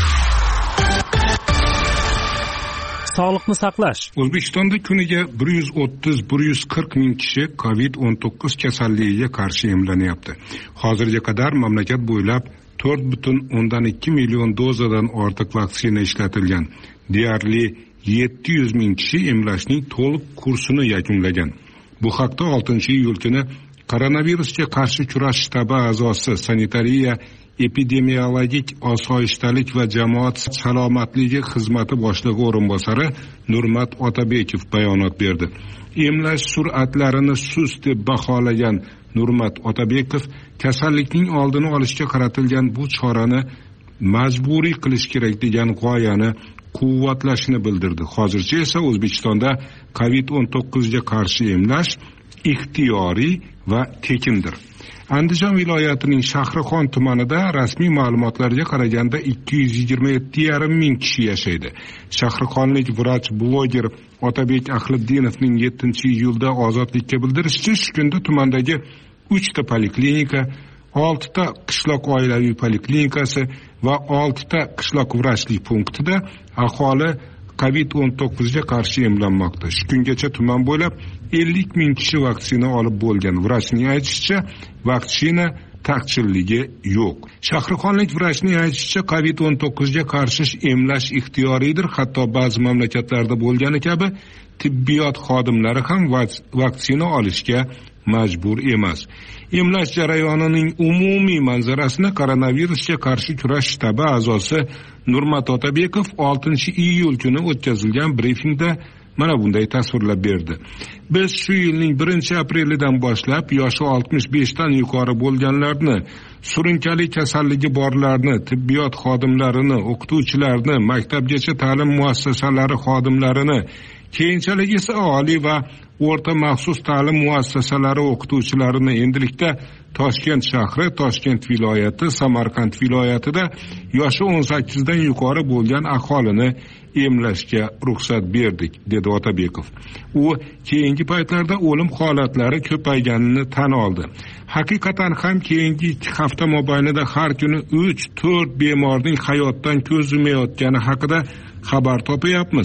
Sog'liqni saqlash. O'zbekistonda kuniga bir yuz o'ttiz bir yuz qirq ming kishi covid o'n to'qqiz kasalligiga qarshi emlanyapti. Hozirga qadar mamlakat bo'ylab to'rt butun o'ndan ikki million dozadan ortiq vaksina ishlatilgan. Deyarli yetti yuz ming kishi emlashning to'liq kursini yakunlagan. Bu haqda oltinchi iyul kuni koronavirusga qarshi kurash shtabi a'zosi, sanitariya, epidemiologik osoyishtalik va jamoat salomatligi xizmati boshlig'i o'rinbosari Nurmat Otabekov bayonot berdi. Emlash sur'atlarini sust deb baholagan Nurmat Otabekov kasallikning oldini olishga qaratilgan bu chorani majburiy qilish kerak degan g'oyani quvvatlashini bildirdi. Hozircha esa O'zbekistonda covid o'n to'qqiz ga qarshi emlash ixtiyoriy va tekindir. Andijon viloyatining Shahrixon tumanida rasmiy ma'lumotlarga qaraganda ikki yuz yigirma yetti yarim ming kishi yashaydi. Shahrixonlik vrach bloger Otabek Ahliddinowning yettinchi iyulda Ozodlikka bildirishicha, shu kunda tumandagi uchta poliklinika, oltita qishloq oilaviy poliklinikasi va oltita qishloq vrachlik punktida aholi covid o'n to'qqiz ga qarshi emlanmoqda. Shu kungacha tuman bo'ylab ellik ming kishi vaksina olib bo'lgan. Vrachning aytishicha, vaksina taqchilligi yo'q. Shahrixonlik vrachning aytishicha, covid o'n to'qqiz ga qarshi emlash ixtiyoriydir. Hatto ba'zi mamlakatlarda bo'lgani kabi tibbiyot xodimlari ham vaksina olishga majbur emas. Emlash jarayonining umumiy manzarasini koronavirusga qarshi kurash shtabi a'zosi Nurmat Otabekov oltinchi iyul kuni o'tkazilgan brifingda mana bunday tasvirlab berdi. Biz shu yilning birinchi aprelidan boshlab yoshi oltmish besh dan yuqori bo'lganlarni, surunkali kasalligi borlarni, tibbiyot xodimlarini, o'qituvchilarni, maktabgacha ta'lim muassasalari xodimlarini, keyinchalik esa oliy va o'rta maxsus ta'lim muassasalari o'qituvchilarini endilikda Toshkent shahri, Toshkent viloyati, Samarqand viloyatida yoshi o'n sakkiz dan yuqori bo'lgan aholini emlashga ruxsat berdik, dedi Otabekov. U keyingi paytlarda o'lim holatlari ko'payganini tan oldi. Haqiqatan ham keyingi ikki hafta mobaynida har kuni uch to'rt bemorning hayotdan ko'z yumayotgani haqida xabar topayapmiz.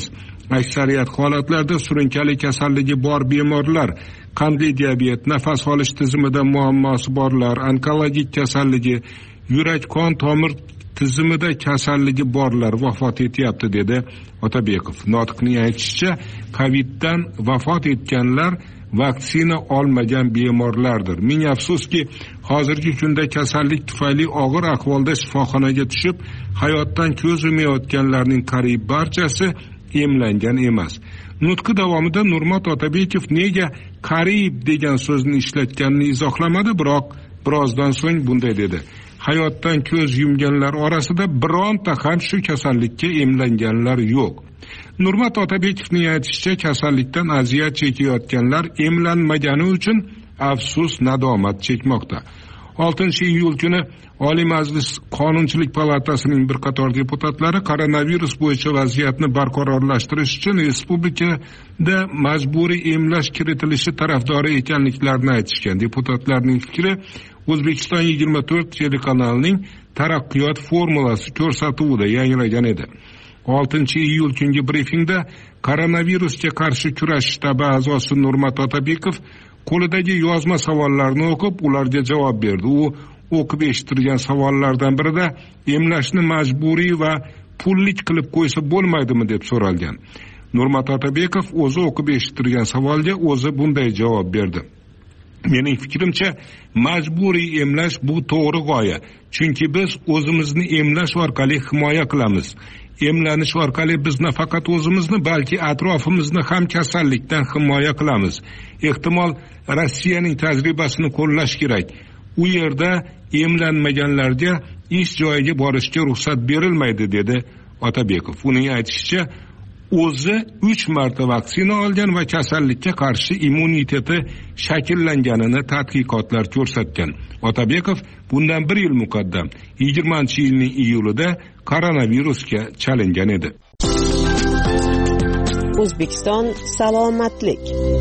Aksariyat holatlarda surunkali kasalligi bor bemorlar, qandli diabet, nafas olish tizimida muammosi borlar, onkologik kasalligi, yurak qon tomir tizimida kasalligi borlar vafot etyapti, dedi Otabekov. Notiqning aytishicha, Coviddan vafot etganlar vaksina olmagan bemorlardir. Ming afsuski, hozirgi kunda kasallik tufayli og'ir ahvolda shifoxonaga tushib, hayotdan ko'z yumayotganlarning qariyb barchasi emlangan emas. Nutqi davomida Nurmat Otabekov nega qariyb degan so'zni ishlatganini izohlamadi, biroq birozdan so'ng bunday dedi: hayotdan ko'z yumganlar orasida bironta ham shu kasallikka emlanganlar yo'q. Nurmat Otabekovning aytishicha, kasallikdan aziyat chekayotganlar emlanmagani uchun afsus, nadomat chekmoqda. oltinchi iyul kuni Oliy Majlis Qonunchilik palatasining bir qator deputatlari koronavirus bo'yicha vaziyatni barqarorlashtirish uchun respublikada majburiy emlash kiritilishi tarafdori ekanliklarini aytishgan. Deputatlarning fikri O'zbekiston yigirma to'rt telekanalining taraqqiyot formulasi ko'rsatuvida yangragan edi. oltinchi iyul kungi brifingda koronavirusga qarshi kurash shtabi a'zosi Nurmat Otabekov qo'lidagi yozma savollarni o'qib, ularga javob berdi. U o'qib eshittirgan savollardan birida emlashni majburiy va pullik qilib qo'ysa bo'lmaydimi deb so'ralgan. Nurmat Otabekov o'zi o'qib eshittirgan savolga o'zi bunday javob berdi: mening fikrimcha, majburiy emlash bu to'g'ri g'oya. Chunki biz o'zimizni emlash orqali himoya qilamiz. Emlanish orqali biz nafaqat o'zimizni, balki atrofimizni ham kasallikdan himoya qilamiz. Ehtimol Rossiyaning tajribasini qo'llash kerak. U yerda emlanmaganlarga ish joyiga borishga ruxsat berilmaydi, dedi Otabekov. Uning aytishicha, o'zi uch marta vaksina olgan va kasallikka qarshi immuniteti shakllanganini tadqiqotlar ko'rsatgan. Otabekov bundan bir yil muqaddam yigirmanchi yilning iyulida koronavirusga chalingan edi. O'zbekiston salomatlik.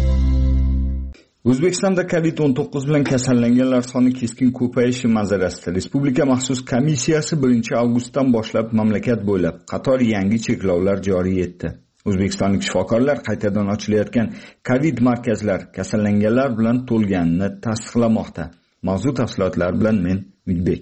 O'zbekistonda covid o'n to'qqiz bilan kasallanganlar soni keskin ko'payishi manzarasida respublika maxsus komissiyasi birinchi avgustdan boshlab mamlakat bo'ylab qator yangi cheklovlar joriy etdi. O'zbekistonlik shifokorlar qaytadan ochilayotgan covid markazlar kasallanganlar bilan to'lganini tasdiqlamoqda. Mavzu tafsilotlar bilan men Midbek.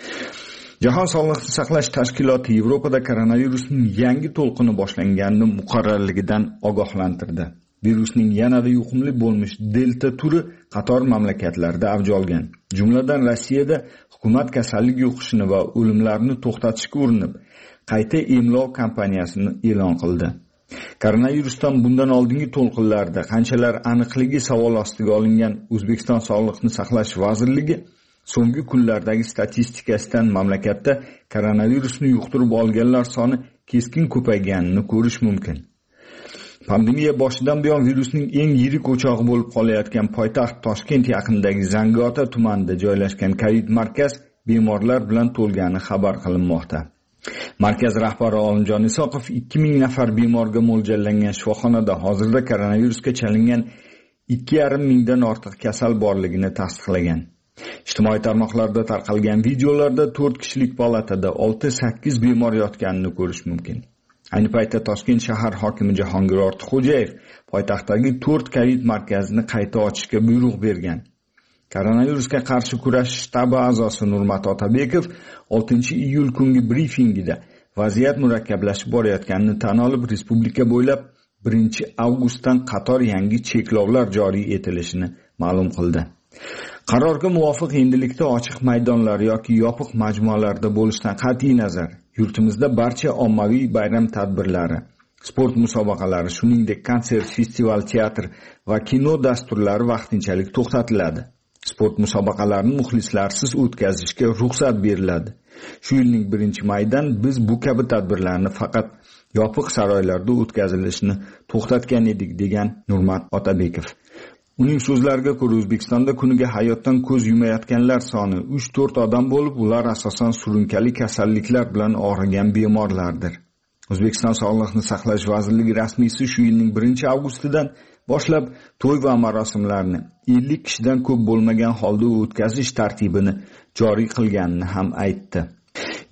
Jahon sog'liqni saqlash tashkiloti Yevropada koronavirusning yangi to'lqini boshlanganini muqarrarligidan ogohlantirdi. Virusning yanada yuqumli bo'lmish delta turi qator mamlakatlarda avj olgan. Jumladan Rossiyada hukumat kasallik yuqishini va o'limlarni to'xtatishga urinib, qayta emlov kampaniyasini e'lon qildi. Koronavirusdan bundan oldingi to'lqinlarda qanchalar aniqligi savol ostiga olingan O'zbekiston Sog'liqni saqlash vazirligi so'nggi kunlardagi statistikasidan mamlakatda koronavirusni yuqtirib olganlar soni keskin ko'payganini ko'rish mumkin. Pandemiya boshidan buyon virusning eng yirik o'chog'i bo'lib qolayotgan poytaxt Toshkent yaqinidagi Zangiota tumanida joylashgan COVID markaz bemorlar bilan to'lgani xabar qilinmoqda. Markaz rahbari Olimjon Isoqov ikki ming nafar bemorga mo'ljallangan shifoxonada hozirda koronavirusga chalingan ikki yarim mingdan ortiq kasal borligini tasdiqlagan. Ijtimoiy tarmoqlarda tarqalgan videolarda to'rt kishilik palatada olti sakkiz bemor yotganini ko'rish mumkin. Ayni paytda Toshkent shahar hokimi Jahongir Ortiqxo'jayev poytaxtdagi to'rt COVID markazini qayta ochishga buyruq bergan. Koronavirusga qarshi kurash shtabi a'zosi Nurmat Otabekov oltinchi iyul kungi brifingida vaziyat murakkablashib borayotganini tan olib, respublika bo'ylab birinchi avgustdan qator yangi cheklovlar joriy etilishini ma'lum qildi. Qarorga muvofiq endilikda ochiq maydonlar yoki yopiq majmualarda bo'lishdan qat'iy nazar, yurtimizda barcha ommaviy bayram tadbirlari, sport musobaqalari, shuningdek konsert, festival, teatr va kino dasturlari vaqtinchalik to'xtatiladi. Sport musobaqalarini muxlislarsiz o'tkazishga ruxsat beriladi. Shu yilning birinchi maydan biz bu kabi tadbirlarni faqat yopiq saroylarda o'tkazilishini to'xtatgan edik, degan Nurmat Otabekov. Uning so'zlariga ko'ra, O'zbekistonda kuniga hayotdan ko'z yumayotganlar soni uch to'rt odam bo'lib, ular asosan surunkali kasalliklar bilan og'rigan bemorlardir. O'zbekiston Sog'liqni saqlash vazirligi rasmiysi shu yilning birinchi avgustidan boshlab to'y va marosimlarni ellik kishidan ko'p bo'lmagan holda o'tkazish tartibini joriy qilganini ham aytdi.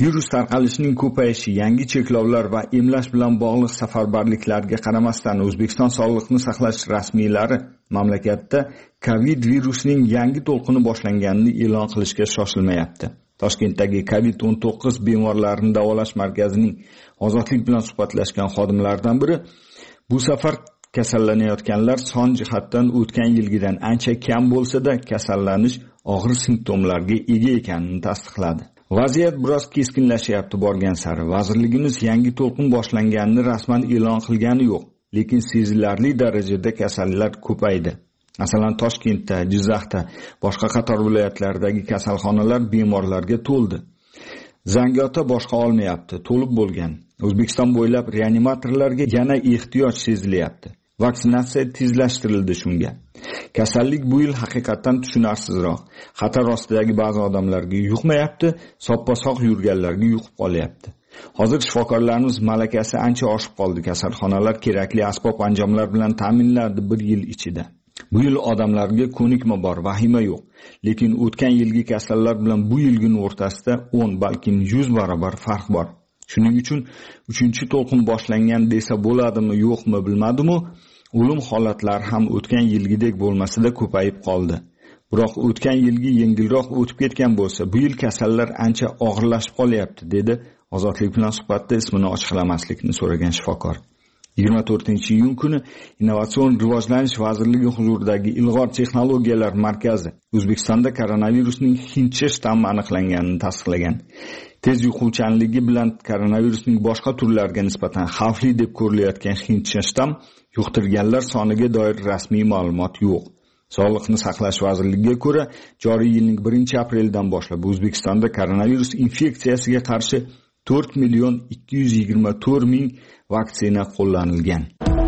Virus tarqalishining ko'payishi, yangi cheklovlar va emlash bilan bog'liq safarbarliklarga qaramasdan O'zbekiston Sog'liqni saqlash rasmiylari mamlakatda COVID virusining yangi to'lqini boshlanganini e'lon qilishga shoshilmayapti. Toshkentdagi COVID o'n to'qqiz bemorlarini davolash markazining Ozodlik bilan suhbatlashgan xodimlardan biri bu safar kasallanayotganlar son jihatdan o'tgan yilgidan ancha kam bo'lsa-da, kasallanish og'ir simptomlarga ega ekanini tasdiqladi. Vaziyat biroz keskinlashyapti borgan sari. Vazirligimiz yangi to'lqin boshlanganini rasman e'lon qilgani yo'q, lekin sezilarli darajada kasallar ko'paydi. Masalan, Toshkentda, Jizzaxda, boshqa qator viloyatlardagi kasalxonalar bemorlarga to'ldi. Zangiota boshqa olmayapti, to'lib bo'lgan. O'zbekiston bo'ylab reanimatorlarga yana ehtiyoj sezilyapti. Vaksinatsiya tezlashtirildi shunga. Kasallik bu yil haqiqatan tushunarsizroq. Xatar ostidagi ba'zi odamlarga yuqmayapti, soppa-sog' yurganlarga yuqib qolyapti. Hozir shifokorlarimiz malakasi ancha oshib qoldi. Kasalxonalar kerakli asbob-anjomlar bilan ta'minladi bir yil ichida. Bu yil odamlarga ko'nikma bor, vahima yo'q. Lekin o'tgan yilgi kasallar bilan bu yilgining o'rtasida o'n, balkim yuz barobar farq bor. Shuning uchun uchinchi to'lqin boshlangan desa bo'ladimi, yo'qmi bilmadim-u, o'lim holatlari ham o'tgan yilgidek bo'lmasa-da ko'payib qoldi. Biroq o'tgan yilgi yengilroq o'tib ketgan bo'lsa, bu yil kasallar ancha og'irlashib qolyapti, dedi Ozodlik bilan suhbatda ismini ochiqlamaslikni so'ragan shifokor. yigirma to'rtinchi iyun kuni Innovatsion rivojlanish vazirligi huzuridagi Ilg'or texnologiyalar markazi O'zbekistonda koronavirusning hindcha shtammi aniqlanganini tasdiqlagan. Tez yuquvchanligi bilan koronavirusning boshqa turlariga nisbatan xavfli deb ko'rilayotgan hindcha shtam yuqtirganlar soniga doir rasmiy ma'lumot yo'q. Sog'liqni saqlash vazirligiga ko'ra, joriy yilning birinchi aprelidan boshlab O'zbekistonda koronavirus infeksiyasiga qarshi to'rt million ikki yuz yigirma to'rt ming vaksina qo'llanilgan.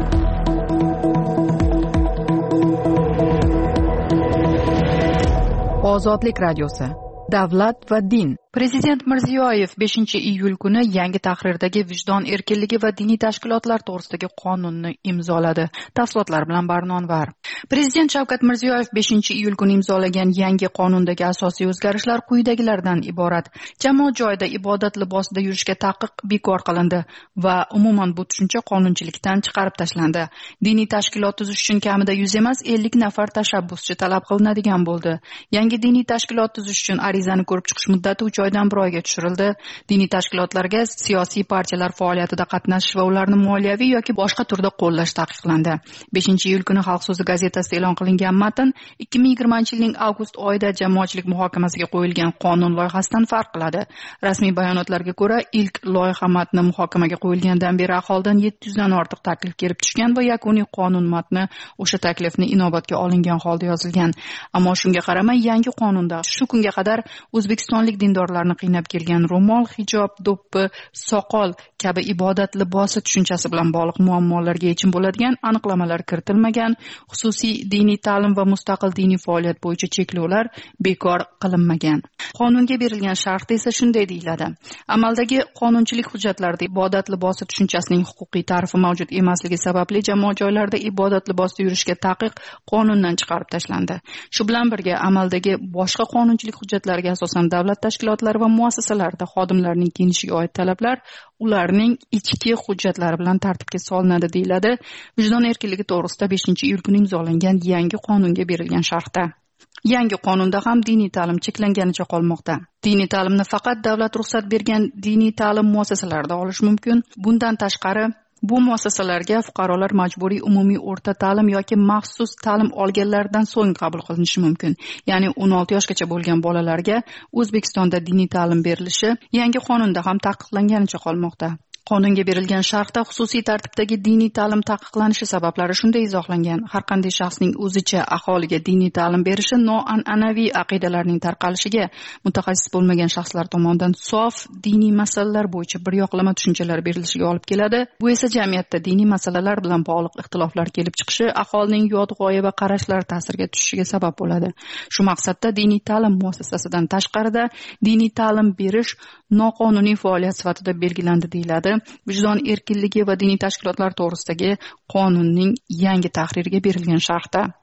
Ozodlik radiosi. Davlat va din. Prezident Mirziyoyev beshinchi iyul kuni yangi tahrirdagi vijdon erkinligi va diniy tashkilotlar to'g'risidagi qonunni imzoladi. Tafsilotlar bilan Barnonvar. Prezident Shavkat Mirziyoyev beshinchi iyul kuni imzolagan yangi qonundagi asosiy o'zgarishlar quyidagilardan iborat. Jamoat joyida ibodat libosida yurishga taqiq bekor qilindi va umuman bu tushuncha qonunchilikdan chiqarib tashlandi. Diniy tashkilot tuzish uchun kamida yuz emas, ellik nafar tashabbuschi talab qilinadigan bo'ldi. Yangi diniy tashkilot tuzish uchun arizani ko'rib chiqish muddati uch oydan bir oyga tushirildi. Diniy tashkilotlarga siyosiy partiyalar faoliyatida qatnashish va ularni moliyaviy yoki boshqa turda qo'llash taqiqlandi. beshinchi iyul kuni Xalq so'zi gazetasida e'lon qilingan matn ikki ming yigirmanchi yilning avgust oyida jamoatchilik muhokamasiga qo'yilgan qonun loyihasidan farq qiladi. Rasmiy bayonotlarga ko'ra, ilk loyiha matni muhokamaga qo'yilgandan beri aholidan yetti yuzdan ortiq taklif kelib tushgan va yakuniy qonun matni o'sha taklifni inobatga olingan holda yozilgan. Ammo shunga qaramay, yangi qonunda shu kunga qadar o'zbekistonlik dindorlarni qiynab kelgan ro'mol, hijob, do'ppi, soqol kabi ibodat libosi tushunchasi bilan bog'liq muammolarga yechim bo'ladigan aniqlamalar kiritilmagan. Xususiy diniy ta'lim va mustaqil diniy faoliyat bo'yicha cheklovlar bekor qilinmagan. Qonunga berilgan sharhda esa shunday deyiladi: amaldagi qonunchilik hujjatlarida ibodat libosi tushunchasining huquqiy ta'rifi mavjud emasligi sababli jamoat joylarida ibodat libosida yurishga taqiq qonundan chiqarib tashlandi. Shu bilan birga amaldagi boshqa qonunchilik hujjatlariga asosan davlat tashkilotlari va muassasalarida xodimlarning kiyinishiga oid talablar ularning ichki hujjatlari bilan tartibga solinadi, deyiladi vijdon erkinligi to'g'risida beshinchi iyul kuni imzolangan yangi qonunga berilgan sharhda. Yangi qonunda ham diniy ta'lim cheklanganicha qolmoqda. Diniy ta'limni faqat davlat ruxsat bergan diniy ta'lim muassasalarida olish mumkin. Bundan tashqari, bu muassasalarga fuqarolar majburiy umumiy o'rta ta'lim yoki maxsus ta'lim olganlaridan so'ng qabul qilinishi mumkin. Ya'ni o'n olti yoshgacha bo'lgan bolalarga O'zbekistonda diniy ta'lim berilishi yangi qonunda ham taqiqlanganicha qolmoqda. Qonunga berilgan sharhda xususiy tartibdagi diniy ta'lim taqiqlanishi sabablari shunday izohlangan: har qanday shaxsning o'zicha aholiga diniy ta'lim berishi noan'anaviy aqidalarning tarqalishiga, mutaxassis bo'lmagan shaxslar tomonidan sof diniy masalalar bo'yicha bir yoqlama tushunchalar berilishiga olib keladi. Bu esa jamiyatda diniy masalalar bilan bog'liq ixtiloflar kelib chiqishi, aholining yot g'oya va qarashlari ta'siriga tushishiga sabab bo'ladi. Shu maqsadda diniy ta'lim muassasasidan tashqarida diniy ta'lim berish noqonuniy faoliyat sifatida belgilandi, deyiladi vijdon erkinligi va diniy tashkilotlar to'g'risidagi qonunning yangi tahririga berilgan sharhda.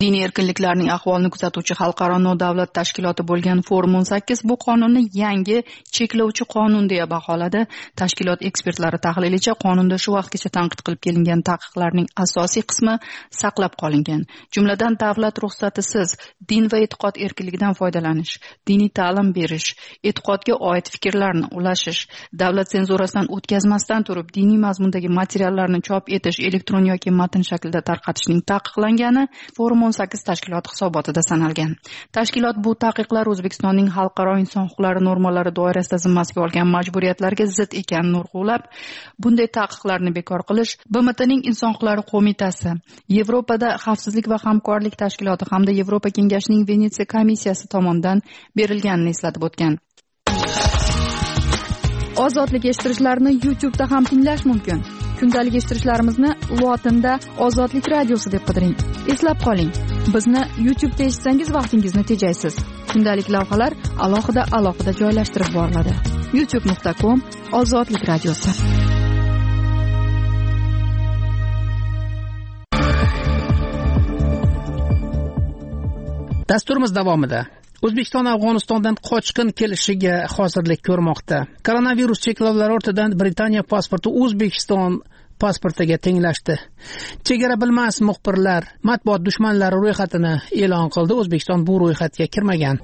Diniy erkinliklarning ahvolini kuzatuvchi xalqaro nodavlat tashkiloti bo'lgan Forum o'n sakkiz bu qonunni yangi cheklovchi qonun deya baholadi. Tashkilot ekspertlari tahlilicha qonunda shu vaqtgacha tanqid qilib kelingan taqiqlarning asosiy qismi saqlab qolingan. Jumladan davlat ruxsatisiz din va e'tiqod erkinligidan foydalanish, diniy ta'lim berish, e'tiqodga oid fikrlarni ulashish, davlat senzurasidan o'tkazmasdan turib diniy mazmundagi materiallarni chop etish, elektron yoki matn shaklida tarqatishning taqiqlangani Forum o'n sakkiz tashkiloti hisobotida sanalgan. Tashkilot bu taqiqlar O'zbekistonning xalqaro inson huquqlari normalari doirasida zimmasiga olgan majburiyatlarga zid ekanini urg'ulab, bunday taqiqlarni bekor qilish B M Tning Inson huquqlari qo'mitasi, Yevropada xavfsizlik va hamkorlik tashkiloti hamda Yevropa kengashining Venetsiya komissiyasi tomonidan berilganini eslatib o'tgan. Ozodlik eshittirishlarni YouTube'da ham tinglash mumkin. Kundalik eshittirishlarimizni lotinda Ozodlik radiosi deb qidiring. Eslab qoling, bizni YouTube'da eshitsangiz vaqtingizni tejaysiz. Kundalik lavhalar alohida alohida joylashtirib boriladi. youtube nuqta com Ozodlik radiosi. Dasturimiz davomida O'zbekiston Afg'onistondan qochqin kelishiga hozirlik ko'rmoqda. Koronavirus cheklovlari ortidan Britaniya pasporti O'zbekiston pasportiga tenglashdi. Chegara bilmas muxbirlar matbuot dushmanlari ro'yxatini e'lon qildi. O'zbekiston bu ro'yxatga kirmagan.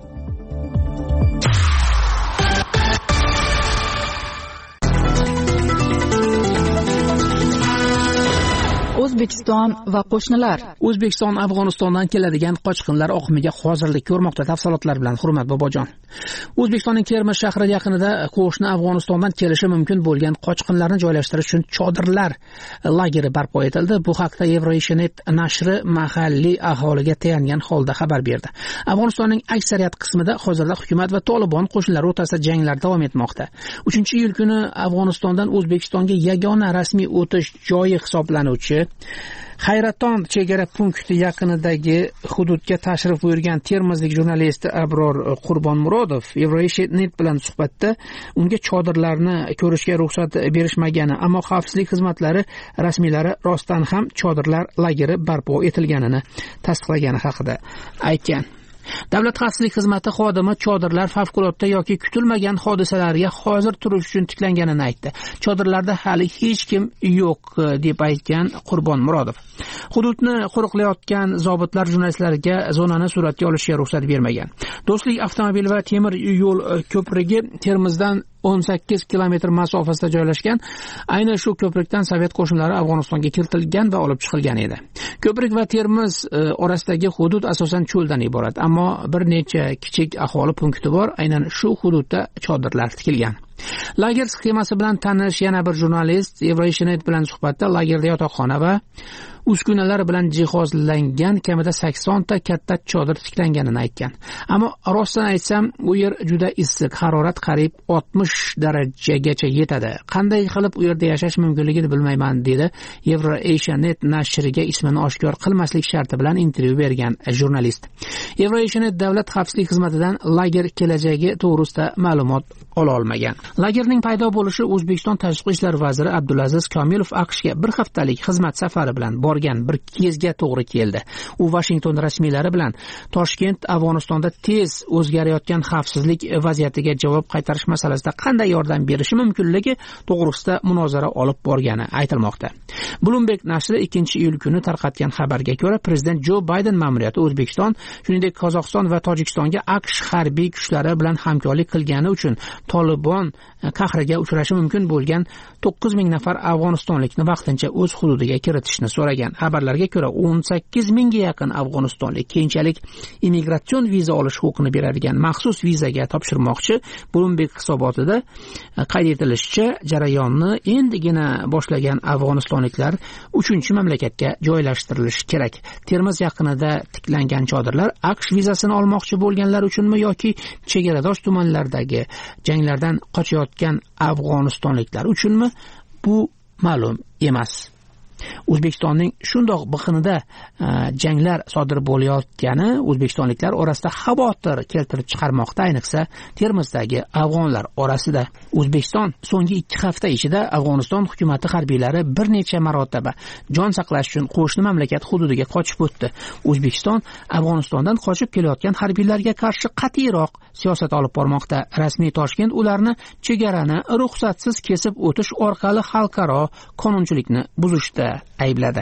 O'zbekiston va qo'shnilar. O'zbekiston Afg'onistondan keladigan qochqinlar oqimiga hozirlik ko'rmoqda. Tafsilotlar bilan Hurmat Bobojon. O'zbekistonning Termiz shahri yaqinida qo'shni Afg'onistondan kelishi mumkin bo'lgan qochqinlarni joylashtirish uchun chodirlar lageri barpo etildi. Bu haqda Eurovisionet nashri mahalliy aholiga tayangan holda xabar berdi. Afg'onistonning aksariyat qismida hozirda hukumat va Tolibon qo'shinlari o'rtasida janglar davom etmoqda. uchinchi iyul kuni Afg'onistondan O'zbekistonga yagona rasmiy o'tish joyi hisoblanuvchi Hayraton chegara punkti yaqinidagi hududga tashrif buyurgan termizlik jurnalist Abror Qurbonmurodov Eurovisionet bilan suhbatda unga chodirlarni ko'rishga ruxsat berishmagani, ammo xavfsizlik xizmatlari rasmiylari rostdan ham chodirlar lageri barpo etilganini tasdiqlagani haqida aytgan. Davlat xavfsizlik xizmati xodimi chodirlar favqulodda yoki kutilmagan hodisalarga hozir turish uchun tiklanganini aytdi. Chodirlarda hali hech kim yo'q deb aytgan Qurbonmurodov. Hududni qo'riqlayotgan zobitlar jurnalistlarga zonani suratga olishga ruxsat bermagan. Do'stlik avtomobil va temir yo'l ko'prigi Termizdan o'n sakkiz kilometr masofasida joylashgan. Ayni shu ko'prikdan Sovet qo'shinlari Afg'onistonga kiritilgan va olib chiqilgan edi. Ko'prik va Termiz orasidagi hudud asosan cho'ldan iborat, ammo bir necha kichik aholi punkti bor. Aynan shu hududda chodirlar tikilgan. Lager sxemasi bilan tanish yana bir jurnalist Eurovisionet bilan suhbatda lagerda yotoqxona va uskunalar bilan jihozlangan kamida sakson ta katta chodir tiklanganini aytgan. Ammo rostdan aytsam, u yer juda issiq, harorat qariyb oltmish darajagacha yetadi. Qanday qilib u yerda yashash mumkinligini bilmayman dedi Eurovisionet nashriga ismini oshkor qilmaslik sharti bilan intervyu bergan jurnalist. Eurovisionet davlat xavfsizlik xizmatidan lager kelajagi to'g'risida ma'lumot ola olmagan. Lagerning paydo bo'lishi O'zbekiston Tashqi ishlar vaziri Abdulaziz Komilov AQShga bir haftalik xizmat safari bilan borgan bir kezga to'g'ri keldi. U Washington rasmiylari bilan Toshkent Afg'onistonda tez o'zgarayotgan xavfsizlik vaziyatiga javob qaytarish masalasida qanday yordam berishi mumkinligi to'g'risida munozara olib borgani aytilmoqda. Bloomberg nashri ikkinchi iyul kuni tarqatgan xabarga ko'ra, prezident Jo Bayden ma'muriyati O'zbekiston, shuningdek Qozog'iston va Tojikistonga AQSh harbiy kuchlari bilan hamkorlik qilgani uchun Tolibon qahriga uchrashi mumkin bo'lgan to'qqiz ming nafar afg'onistonlikni vaqtincha o'z hududiga kiritishni so'ragan. Xabarlarga ko'ra, o'n sakkiz mingga yaqin afg'onistonlik keyinchalik immigratsion viza olish huquqini beradigan maxsus vizaga topshirmoqchi. Bloomberg hisobotida qayd etilishicha, jarayonni endigina boshlagan afg'onistonliklar uchinchi mamlakatga joylashtirilishi kerak. Termiz yaqinida tiklangan chodirlar AQSh vizasini olmoqchi bo'lganlar uchunmi yoki chegaradosh tumanlardagi janglardan qochayotgan afg'onistonliklar uchunmi, bu ma'lum emas. O'zbekistonning shundoq biqinida janglar sodir bo'layotgani o'zbekistonliklar orasida xavotir keltirib chiqarmoqda, ayniqsa Termizdagi afg'onlar orasida. O'zbekiston so'nggi ikki hafta ichida Afg'oniston hukumati harbiylari bir necha marotaba jon saqlash uchun qo'shni mamlakat hududiga qochib o'tdi. O'zbekiston Afg'onistondan qochib kelayotgan harbiylarga qarshi qat'iyroq siyosat olib bormoqda. Rasmiy Toshkent ularni chegarani ruxsatsiz kesib o'tish orqali xalqaro qonunchilikni buzishda aybladi.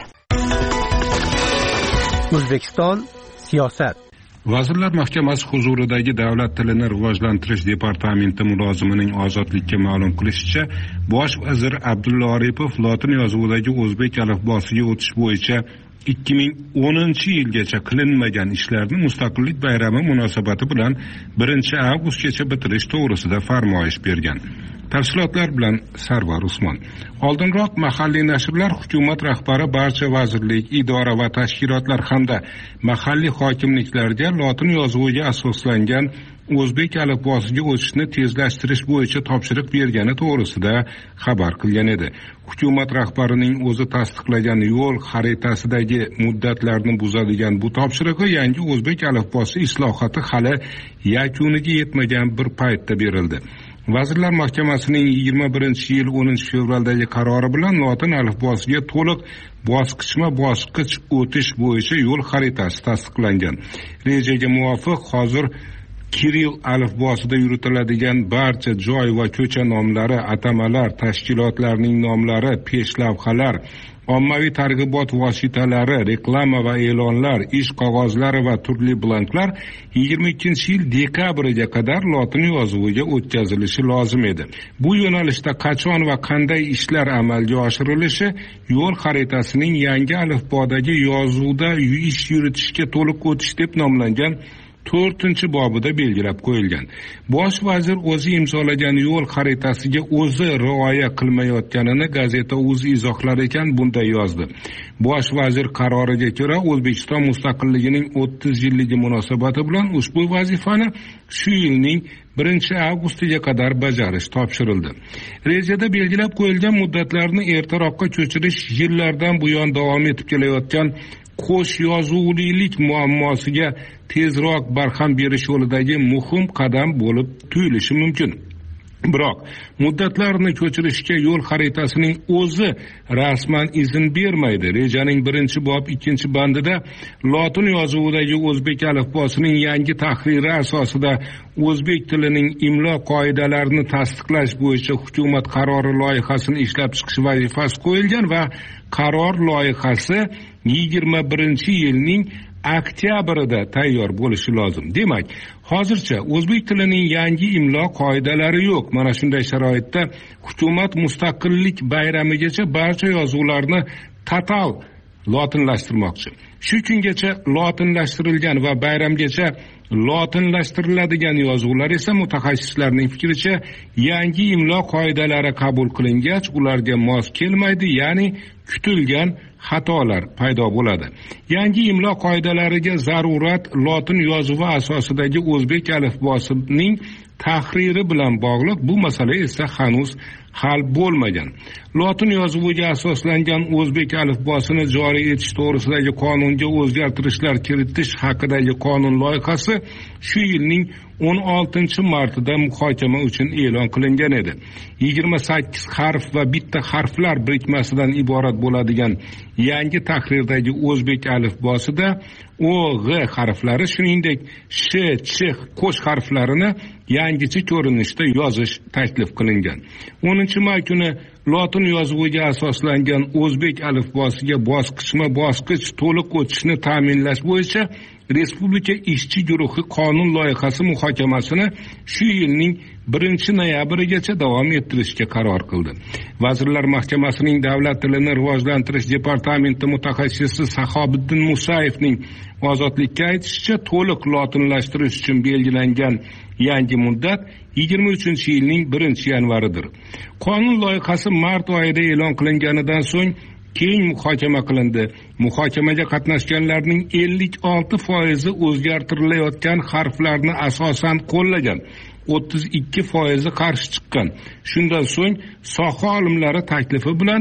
O'zbekiston siyosat. Vazirlar Mahkamasi huzuridagi Davlat tilini rivojlantirish departamenti mulozimining ozodlikka ma'lum qilishicha, Bosh vazir Abdulla Aripov lotin yozuvidagi o'zbek alifbosiga o'tish bo'yicha ikki ming o'ninchi yilgacha qilinmagan ishlarni Mustaqillik bayrami munosabati bilan birinchi avgustgacha bitirish to'g'risida farmoyish bergan. Tafsilotlar bilan Sarvar Usmon. Oldinroq mahalliy nashrlar hukumat rahbari barcha vazirlik, idora va tashkilotlar hamda mahalliy hokimliklarga lotin yozuviga asoslangan o'zbek alifbosiga o'tishni tezlashtirish bo'yicha topshiriq bergani to'g'risida xabar qilgan edi. Hukumat rahbarining o'zi tasdiqlagan yo'l xaritasidagi muddatlarni buzadigan bu topshirig'i yangi o'zbek alifbosi islohoti hali yakuniga yetmagan bir paytda berildi. Vazirlar Mahkamasining yigirma birinchi yil o'ninchi fevraldagi qarori bilan lotin alifbosiga to'liq bosqichma-bosqich o'tish bo'yicha yo'l xaritasi tasdiqlangan. Rejaga muvofiq hozir Kirill alifbosida yuritiladigan barcha joy va ko'cha nomlari, atamalar, tashkilotlarning nomlari, peshlavhalar, ommaviy targ'ibot vositalari, reklama va e'lonlar, ish qog'ozlari va turli blanklar yigirma ikkinchi yil dekabriga qadar lotin yozuviga o'tkazilishi lozim edi. Bu yo'nalishda qachon va qanday ishlar amalga oshirilishi yo'l xaritasining yangi alifbodagi yozuvda ish yuritishga to'liq o'tish deb nomlangan to'rtinchi bobida belgilab qo'yilgan. Bosh vazir o'zi imzolagan yo'l xaritasiga o'zi rioya qilmayotganini gazeta o'zi izohlar ekan bunday yozdi. Bosh vazir qaroriga ko'ra O'zbekiston mustaqilligining o'ttiz yilligi munosabati bilan ushbu vazifani shu yilning birinchi avgustiga qadar bajarish topshirildi. Rejada belgilab qo'yilgan muddatlarni ertaroqqa ko'chirish yillardan buyon davom etib kelayotgan qo'sh yozuvlilik muammosiga tezroq barham berish yo'lidagi muhim qadam bo'lib tuyulishi mumkin. Biroq muddatlarni ko'chirishga yo'l xaritasining o'zi rasman izn bermaydi. Rejaning birinchi bob ikkinchi bandida lotin yozuvidagi o'zbek alifbosining yangi tahriri asosida o'zbek tilining imlo qoidalarini tasdiqlash bo'yicha hukumat qarori loyihasini ishlab chiqish vazifasi qo'yilgan va qaror loyihasi yigirma birinchi yilning oktyabrida tayyor bo'lishi lozim. Demak, hozircha o'zbek tilining yangi imlo qoidalari yo'q. Mana shunday sharoitda hukumat mustaqillik bayramigacha barcha yozuvlarni total lotinlashtirmoqchi. Shu kungacha lotinlashtirilgan va bayramgacha lotinlashtiriladigan yozuvlar esa mutaxassislarning fikricha yangi imlo qoidalari qabul qilingach ularga mos kelmaydi, ya'ni kutilgan xatolar paydo bo'ladi. Yangi imlo qoidalariga zarurat lotin yozuvi asosidagi o'zbek alifbosining tahriri bilan bog'liq. Bu masala esa hanuz hal bo'lmagan. Lotin yozuviga asoslangan o'zbek alifbosini joriy etish to'g'risidagi qonunga o'zgartirishlar kiritish haqidagi qonun loyihasi shu yilning o'n oltinchi martida muhokama uchun e'lon qilingan edi. yigirma sakkiz harf va bitta harflar birikmasidan iborat bo'ladigan yangi tahrirdagi o'zbek alifbosida O, G harflari shuningdek Sh, Ch qo'sh harflarini yangicha ko'rinishda yozish taklif qilingan. o'ninchi may kuni lotin yozuviga asoslangan o'zbek alifbosiga bosqichma-bosqich to'liq o'tishni ta'minlash bo'yicha Respublika ishchi guruhi qonun loyihasi muhokamasini shu yilning birinchi noyabrigacha davom ettirishga qaror qildi. Vazirlar Mahkamasining Davlat tilini rivojlantirish departamenti mutaxassisi Sahobiddin Musayevning ozodlikka aytishicha, to'liq lotinlashtirish uchun belgilangan yangi muddat yigirma uchinchi yilning birinchi yanvaridir. Qonun loyihasi mart oyida e'lon qilinganidan so'ng keng muhokama qilindi. Muhokamaga qatnashganlarning ellik olti foizi o'zgartirilayotgan harflarni asosan qo'llagan, o'ttiz ikki foizi qarshi chiqqan. Shundan so'ng soha olimlari taklifi bilan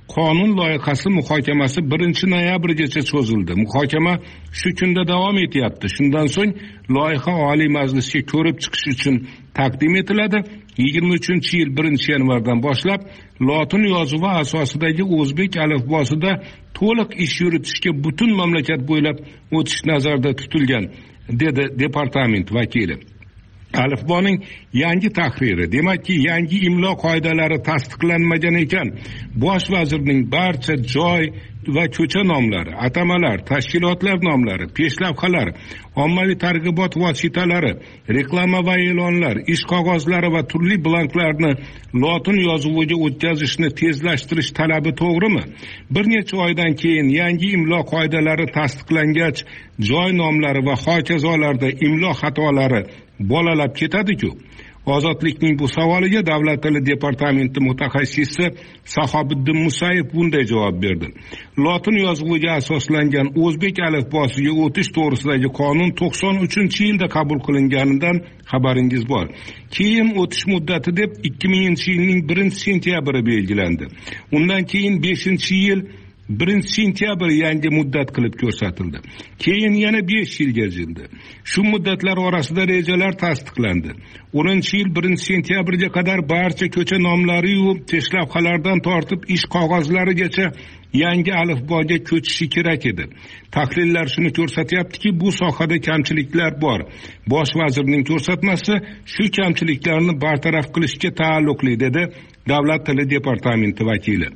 qonun loyihasi muhokamasi birinchi noyabrgacha cho'zildi. Muhokama shu kunda davom etyapti. Shundan so'ng loyiha Oliy Majlisga ko'rib chiqish uchun taqdim etiladi. yigirma uchinchi yil birinchi yanvardan boshlab lotin yozuvi asosidagi o'zbek alifbosida to'liq ish yuritishga butun mamlakat bo'ylab o'tish nazarda tutilgan, dedi departament vakili. Alifboning yangi tahriri, demakki yangi imlo qoidalari tasdiqlanmagan ekan, bosh vazirning barcha joy va ko'cha nomlari, atamalar, tashkilotlar nomlari, peshlavhalar, ommaviy targ'ibot vositalari, reklama va e'lonlar, ish qog'ozlari va turli blanklarni lotin yozuviga o'tkazishni tezlashtirish talabi to'g'rimi? Bir necha oydan keyin yangi imlo qoidalari tasdiqlangach, joy nomlari va hokazolarda imlo xatolari bolalab ketadi-ku. Ozodlikning bu savoliga Davlat tili departamenti mutaxassisi Sahobiddin Musayev bunday javob berdi. Lotin yozuviga asoslangan o'zbek alifbosiga o'tish to'g'risidagi qonun to'qson uchinchi yilda qabul qilinganidan xabaringiz bor. Keyin o'tish muddati deb ikki minginchi yilning birinchi sentyabri belgilandi. Undan keyin beshinchi yil birinchi sentyabr yangi muddat qilib ko'rsatildi. Keyin yana besh yilga cho'zildi. Shu muddatlar orasida rejalar tasdiqlandi. o'ninchi yil birinchi sentyabrga qadar barcha ko'cha nomlari yu teshlavhalardan tortib ish qog'ozlarigacha yangi alifboga ko'chishi kerak edi. Tahlillar shuni ko'rsatyaptiki, bu sohada kamchiliklar bor. Bosh vazirning ko'rsatmasi shu kamchiliklarni bartaraf qilishga taalluqli, dedi Davlat tili departamenti vakili.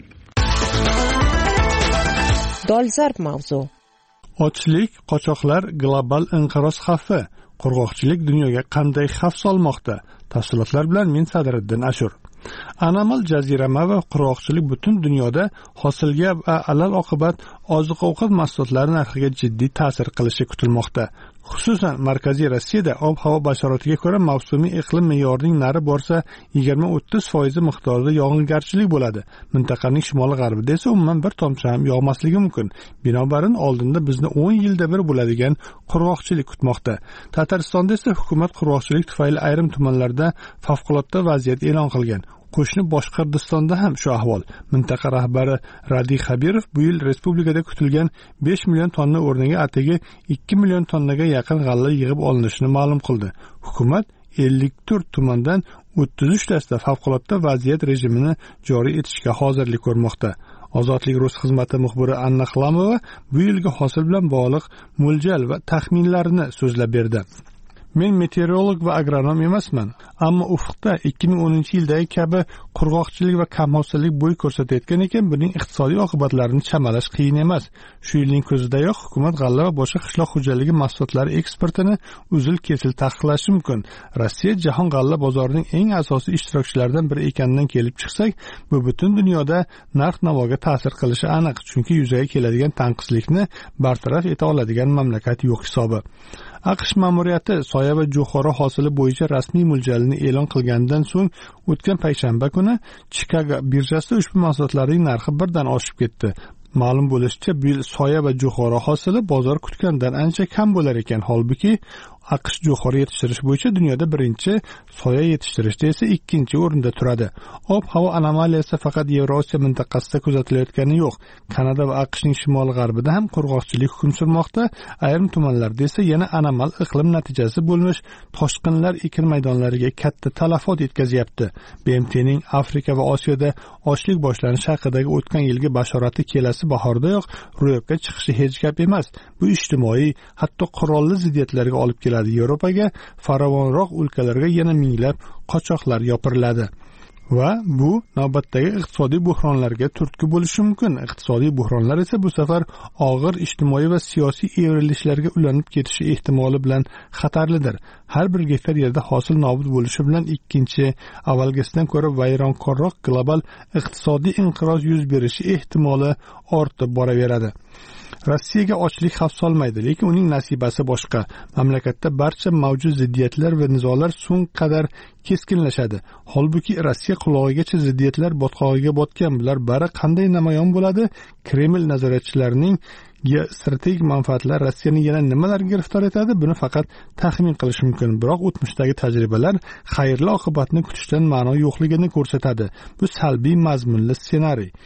Dolzarb mavzu. Ochlik, qochoqlar, global inqiroz xavfi, qurg'oqchilik dunyoga qanday xavf solmoqda? Tafsilotlar bilan men Sadriddin Ashur. Anomal jazirama va qurg'oqchilik butun dunyoda hosilga va alal oqibat oziq-ovqat mahsulotlari narxiga jiddiy ta'sir qilishi kutilmoqda. Xususan, Markaziy Rossiyada ob-havo bashoratiga ko'ra mavsumiy iqlim me'yorining nari borsa yigirma o'ttiz foiz miqdorida yog'ingarchilik bo'ladi. Mintaqaning shimoli-g'arbida esa umuman bir tomchi ham yog'masligi mumkin. Binobarin oldinda bizni o'n yilda bir bo'ladigan qurg'oqchilik kutmoqda. Tataristonda esa hukumat qurg'oqchilik tufayli ayrim tumanlarda favqulodda vaziyat e'lon qilgan. Qo'shni Boshqirdistonda ham shu ahvol. Mintaqa rahbari Radi Xabirov bu yil respublikada kutilgan besh million tonna o'rniga atigi ikki million tonnaga yaqin g'alla yig'ib olinishini ma'lum qildi. Hukumat ellik to'rt tumandan o'ttiz uch tasida favqulodda vaziyat rejimini joriy etishga hozirlik ko'rmoqda. Ozodlik Rus xizmati muxbiri Anna Xlamova bu yilgi hosil bilan bog'liq mo'ljal va taxminlarini so'zlab berdi. Men meteorolog va agronom emasman, ammo ufqda ikki ming o'ninchi yildagi kabi qurg'oqchilik va kamhosillik bo'y ko'rsatayotgan ekan, buning iqtisodiy oqibatlarini chamalash qiyin emas. Shu yilning ko'zidayoq hukumat g'alla va boshqa qishloq xo'jaligi mahsulotlari eksportini uzil-kesil taqiqlashi mumkin. Rossiya jahon g'alla bozorining eng asosiy ishtirokchilaridan biri ekanidan kelib chiqsak, bu butun dunyoda narx-navoga ta'sir qilishi aniq, chunki yuzaga keladigan tanqislikni bartaraf eta oladigan mamlakat yo'q hisobi. AQSh ma'muriyati soya va jo'xori hosili bo'yicha rasmiy mo'ljalini e'lon qilganidan so'ng o'tgan payshanba kuni Chikago birjasida ushbu mahsulotlarning narxi birdan oshib ketdi. Ma'lum bo'lishicha, bu yil soya va jo'xori hosili bozor kutgandan ancha kam bo'lar ekan, holbuki AQSh jo'xori yetishtirish bo'yicha dunyoda birinchi, soya yetishtirishda esa ikkinchi o'rinda turadi. Ob-havo anomaliyasi faqat Yevrosiyo mintaqasida kuzatilayotgani yo'q. Kanada va AQShning shimoli-g'arbida ham qurg'oqchilik hukm surmoqda. Ayrim tumanlarda esa yana anomal iqlim natijasi bo'lmish toshqinlar ekin maydonlariga katta talafot yetkazyapti. B M T'ning Afrika va Osiyoda ochlik boshlanishi haqidagi o'tgan yilgi bashorati kelasi bahordayoq ro'yobga chiqishi hech gap emas. Bu ijtimoiy, hatto qurolli ziddiyatlarga olib keladi. Yevropaga, farovonroq o'lkalarga yana minglab qochoqlar yopiriladi. Va bu navbatdagi iqtisodiy buhronlarga turtki bo'lishi mumkin. Iqtisodiy buhronlar esa bu safar og'ir ijtimoiy va siyosiy evrilishlarga ulanib ketishi ehtimoli bilan xatarlidir. Har bir gektar yerda hosil nobud bo'lishi bilan ikkinchi, avvalgisidan ko'ra vayronkorroq global iqtisodiy inqiroz yuz berishi ehtimoli ortib boraveradi. Rossiyaga ochlik xavf solmaydi, lekin uning nasibasi boshqa. Mamlakatda barcha mavjud ziddiyatlar va nizolar so'ng qadar keskinlashadi. Holbuki Rossiya qulog'igacha ziddiyatlar botqog'iga botgan. Bular bari qanday namoyon bo'ladi? Kreml nazoratchilarining strategik manfaatlari Rossiyani yana nimalar giriftor etadi? Buni faqat taxmin qilish mumkin. Biroq o'tmishdagi tajribalar xayrli oqibatni kutishdan ma'no yo'qligini ko'rsatadi. Bu salbiy mazmunli ssenariy.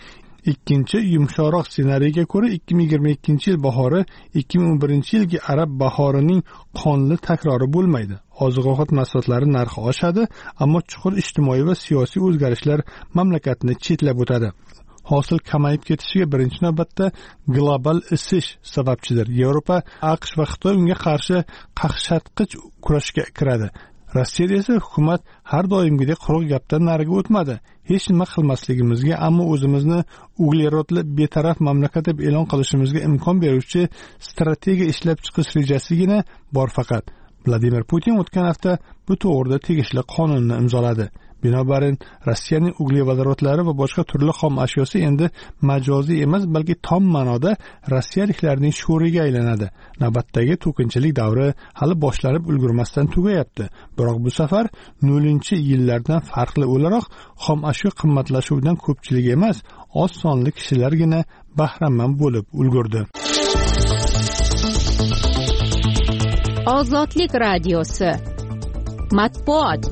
Ikkinchi yumshoqroq ssenariyga ko'ra ikki ming yigirma ikkinchi yil bahori ikki ming o'n birinchi yilgi arab bahorining qonli takrori bo'lmaydi. Oziq-ovqat mahsulotlari narxi oshadi, ammo chuqur ijtimoiy va siyosiy o'zgarishlar mamlakatni chetlab o'tadi. Hosil kamayib ketishiga birinchi navbatda global isish sababchidir. Yevropa, AQSh va Xitoy unga qarshi qaqshatqich kurashga kiradi. Rossiyada esa hukumat har doimgidek quruq gapdan nariga o'tmadi. Hech nima qilmasligimizga, ammo o'zimizni uglerodli betaraf mamlakat deb e'lon qilishimizga imkon beruvchi strategiya ishlab chiqish rejasigina bor faqat. Vladimir Putin o'tgan hafta bu to'g'rida tegishli qonunni imzoladi. Binobarin, Rossiyaning uglevodorodlari va boshqa turli xom ashyosi endi majoziy emas, balki tom ma'noda rossiyaliklarning sho'riga aylanadi. Navbatdagi to'kinchilik davri hali boshlanib ulgurmasdan tugayapti. Biroq bu safar nollinchi yillardan farqli o'laroq xom ashyo qimmatlashuvidan ko'pchilik emas, oz sonli kishilargina bahramand bo'lib ulgurdi. Ozodlik radiosi matbuot.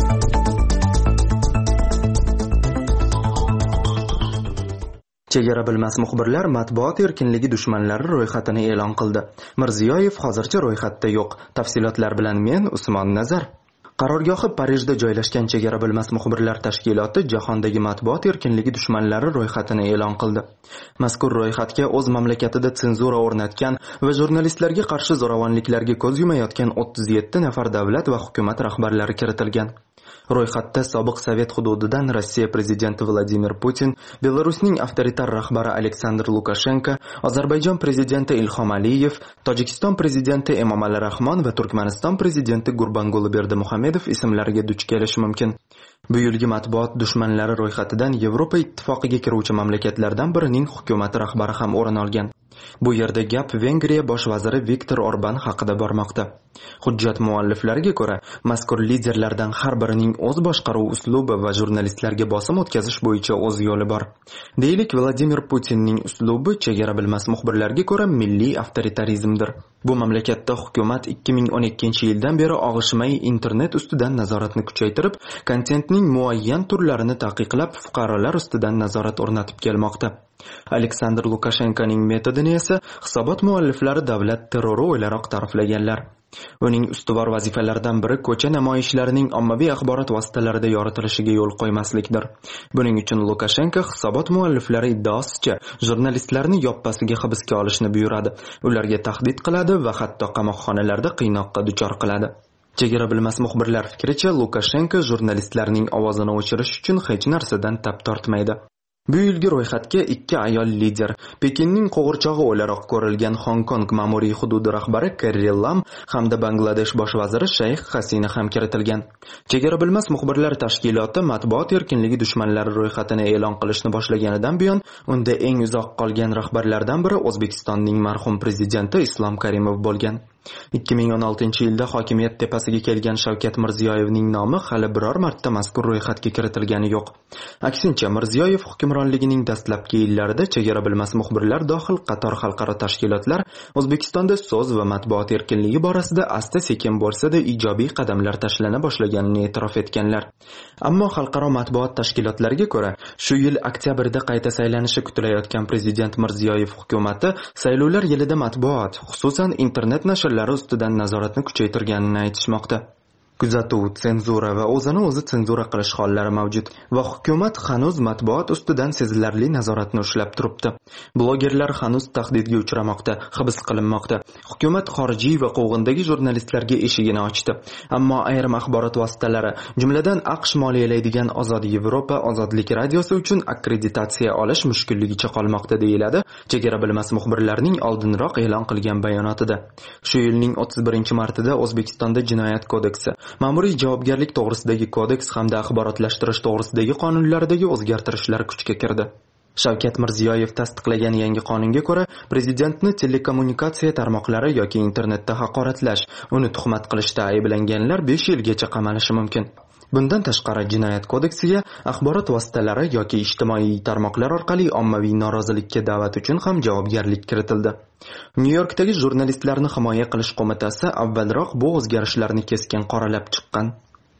Chegara bilmas muxbirlar matbuot erkinligi dushmanlari ro'yxatini e'lon qildi. Mirziyoyev hozircha ro'yxatda yo'q. Tafsilotlar bilan men Usmon Nazar. Qarorgohi Parijda joylashgan Chegara bilmas muxbirlar tashkiloti jahondagi matbuot erkinligi dushmanlari ro'yxatini e'lon qildi. Mazkur ro'yxatga o'z mamlakatida senzura o'rnatgan va jurnalistlarga qarshi zo'ravonliklarga ko'z yumayotgan o'ttiz yetti nafar davlat va hukumat rahbarlari kiritilgan. Ro'yxatda sobiq Sovet hududidan Rossiya prezidenti Vladimir Putin, Belarusning avtoritar rahbari Aleksandr Lukashenko, Ozarbayjon prezidenti Ilhom Aliyev, Tojikiston prezidenti Emomali Rahmon va Turkmaniston prezidenti Gurbanguli Berdimuhamedov ismlariga duch kelishi mumkin. Bu yilgi matbuot dushmanlari ro'yxatidan Yevropa ittifoqiga kiruvchi mamlakatlardan birining hukumat rahbari ham o'rin olgan. Bu yerda gap Vengriya bosh vaziri Viktor Orban haqida bormoqda. Hujjat mualliflariga ko'ra, mazkur liderlardan har birining o'z boshqaruv uslubi va jurnalistlarga bosim o'tkazish bo'yicha o'z yo'li bor. Deylik, Vladimir Putinning uslubi chegara bilmas muxbirlarga ko'ra milliy avtoritarizmdir. Bu mamlakatda hukumat ikki ming o'n ikkinchi yildan beri og'ishmay internet ustidan nazoratni kuchaytirib, kontentning muayyan turlarini taqiqlab, fuqarolar ustidan nazorat o'rnatib kelmoqda. Aleksandr Lukashenkoning metodini esa hisobot mualliflari davlat terrori o'ylaroq ta'riflaganlar. Uning ustuvor vazifalaridan biri ko'cha namoyishlarining ommaviy axborot vositalarida yoritilishiga yo'l qo'ymaslikdir. Buning uchun Lukashenko hisobot mualliflari iddaosicha jurnalistlarni yoppasiga hibsga olishni buyuradi, ularga tahdid qiladi va hatto qamoqxonalarda qiynoqqa duchor qiladi. Chegara bilmas muxbirlar fikricha, Lukashenko jurnalistlarning ovozini o'chirish uchun hech narsadan tap tortmaydi. Bu yilgi ro'yxatga ikki ayol lider, Pekinning qo'g'irchog'i o'laroq ko'rilgan Hong Kong ma'muriy hududi rahbari Carrie Lam hamda Bangladesh bosh vaziri Shayx Hasina ham kiritilgan. Chegara bilmas muxbirlar tashkiloti matbuot erkinligi dushmanlari ro'yxatini e'lon qilishni boshlaganidan buyon unda eng uzoq qolgan rahbarlardan biri O'zbekistonning marhum prezidenti Islom Karimov bo'lgan. ikki ming o'n oltinchi yilda hokimiyat tepasiga kelgan Shavkat Mirziyoyevning nomi hali biror marta mazkur ro'yxatga kiritilgani yo'q. Aksincha, Mirziyoyev hukmronligining dastlabki yillarida chegara bilmas muxbirlar dohil qator xalqaro tashkilotlar O'zbekistonda so'z va matbuot erkinligi borasida asta-sekin bo'lsa-da ijobiy qadamlar tashlana boshlaganini e'tirof etganlar. Ammo xalqaro matbuot tashkilotlariga ko'ra, shu yil oktyabrda qayta saylanishi kutilayotgan prezident Mirziyoyev hukumatı saylovlar yilida matbuot, xususan internet nashrlari ustidan nazoratni kuchaytirganini aytishmoqda. Kuzatuv, senzura va o'zini o'zi senzura qilish hollari mavjud va hukumat hanuz matbuot ustidan sezilarli nazoratni ushlab turibdi. Blogerlar hanuz tahdidga uchramoqda, hibs qilinmoqda. Hukumat xorijiy va quvg'indagi jurnalistlarga eshigini ochdi. Ammo ayrim axborot vositalari, jumladan AQSh moliyalaydigan Ozod Yevropa Ozodlik radiosi uchun akkreditatsiya olish mushkulligicha qolmoqda deyiladi chegara bilmas muxbirlarning oldinroq e'lon qilgan bayonotida. Shu yilning o'ttiz birinchi martida O'zbekistonda Jinoyat kodeksi, Ma'muriy javobgarlik to'g'risidagi kodeks hamda axborotlashtirish to'g'risidagi qonunlardagi o'zgartirishlar kuchga kirdi. Shavkat Mirziyoyev tasdiqlagan yangi qonunga ko'ra, prezidentni telekommunikatsiya tarmoqlari yoki internetda haqoratlash, uni tuhmat qilishda ayblanganlar besh yilgacha qamalishi mumkin. Bundan tashqari Jinoyat kodeksiga axborot vositalari yoki ijtimoiy tarmoqlar orqali ommaviy norozilikka da'vat uchun ham javobgarlik kiritildi. Nyu-Yorkdagi jurnalistlarni himoya qilish qo'mitasi avvalroq bu o'zgarishlarni keskin qoralab chiqqan.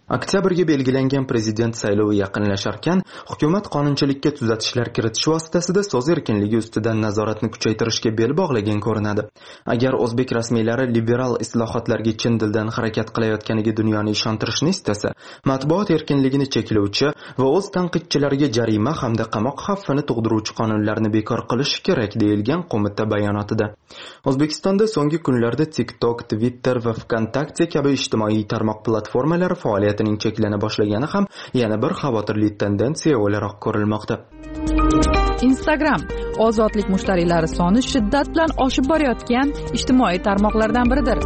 Oktyabrga belgilangan prezident saylovi yaqinlasharkan, hukumat qonunchilikka tuzatishlar kiritish vositasida so'z erkinligi ustidan nazoratni kuchaytirishga bel bog'lagan ko'rinadi. Agar o'zbek rasmiylari liberal islohotlarga chin dildan harakat qilayotganiga dunyoni ishontirishni istasa, matbuot erkinligini cheklovchi va o'z tanqidchilariga jarima hamda qamoq xavfini tug'diruvchi qonunlarni bekor qilish kerak deyilgan qo'mita bayonotida. O'zbekistonda so'nggi kunlarda TikTok, Twitter va VKontakte kabi ijtimoiy tarmoq platformalari faoliyatining cheklana boshlagani ham yana bir xavotirli tendensiya o'laroq ko'rilmoqda. Instagram ozodlik mushtariylari soni shiddat bilan oshib borayotgan ijtimoiy tarmoqlardan biridir.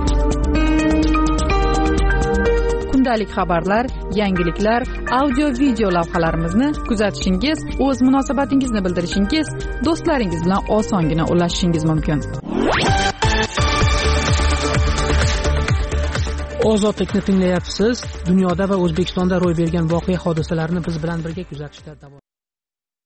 Kundalik xabarlar, yangiliklar, audio-video lavhalarimizni kuzatishingiz, o'z munosabatingizni bildirishingiz, do'stlaringiz bilan osongina ulashishingiz mumkin. Ozodlikni tinglayapsiz. Dunyoda va O'zbekistonda ro'y bergan voqea hodisalarni biz bilan birga kuzatishda davom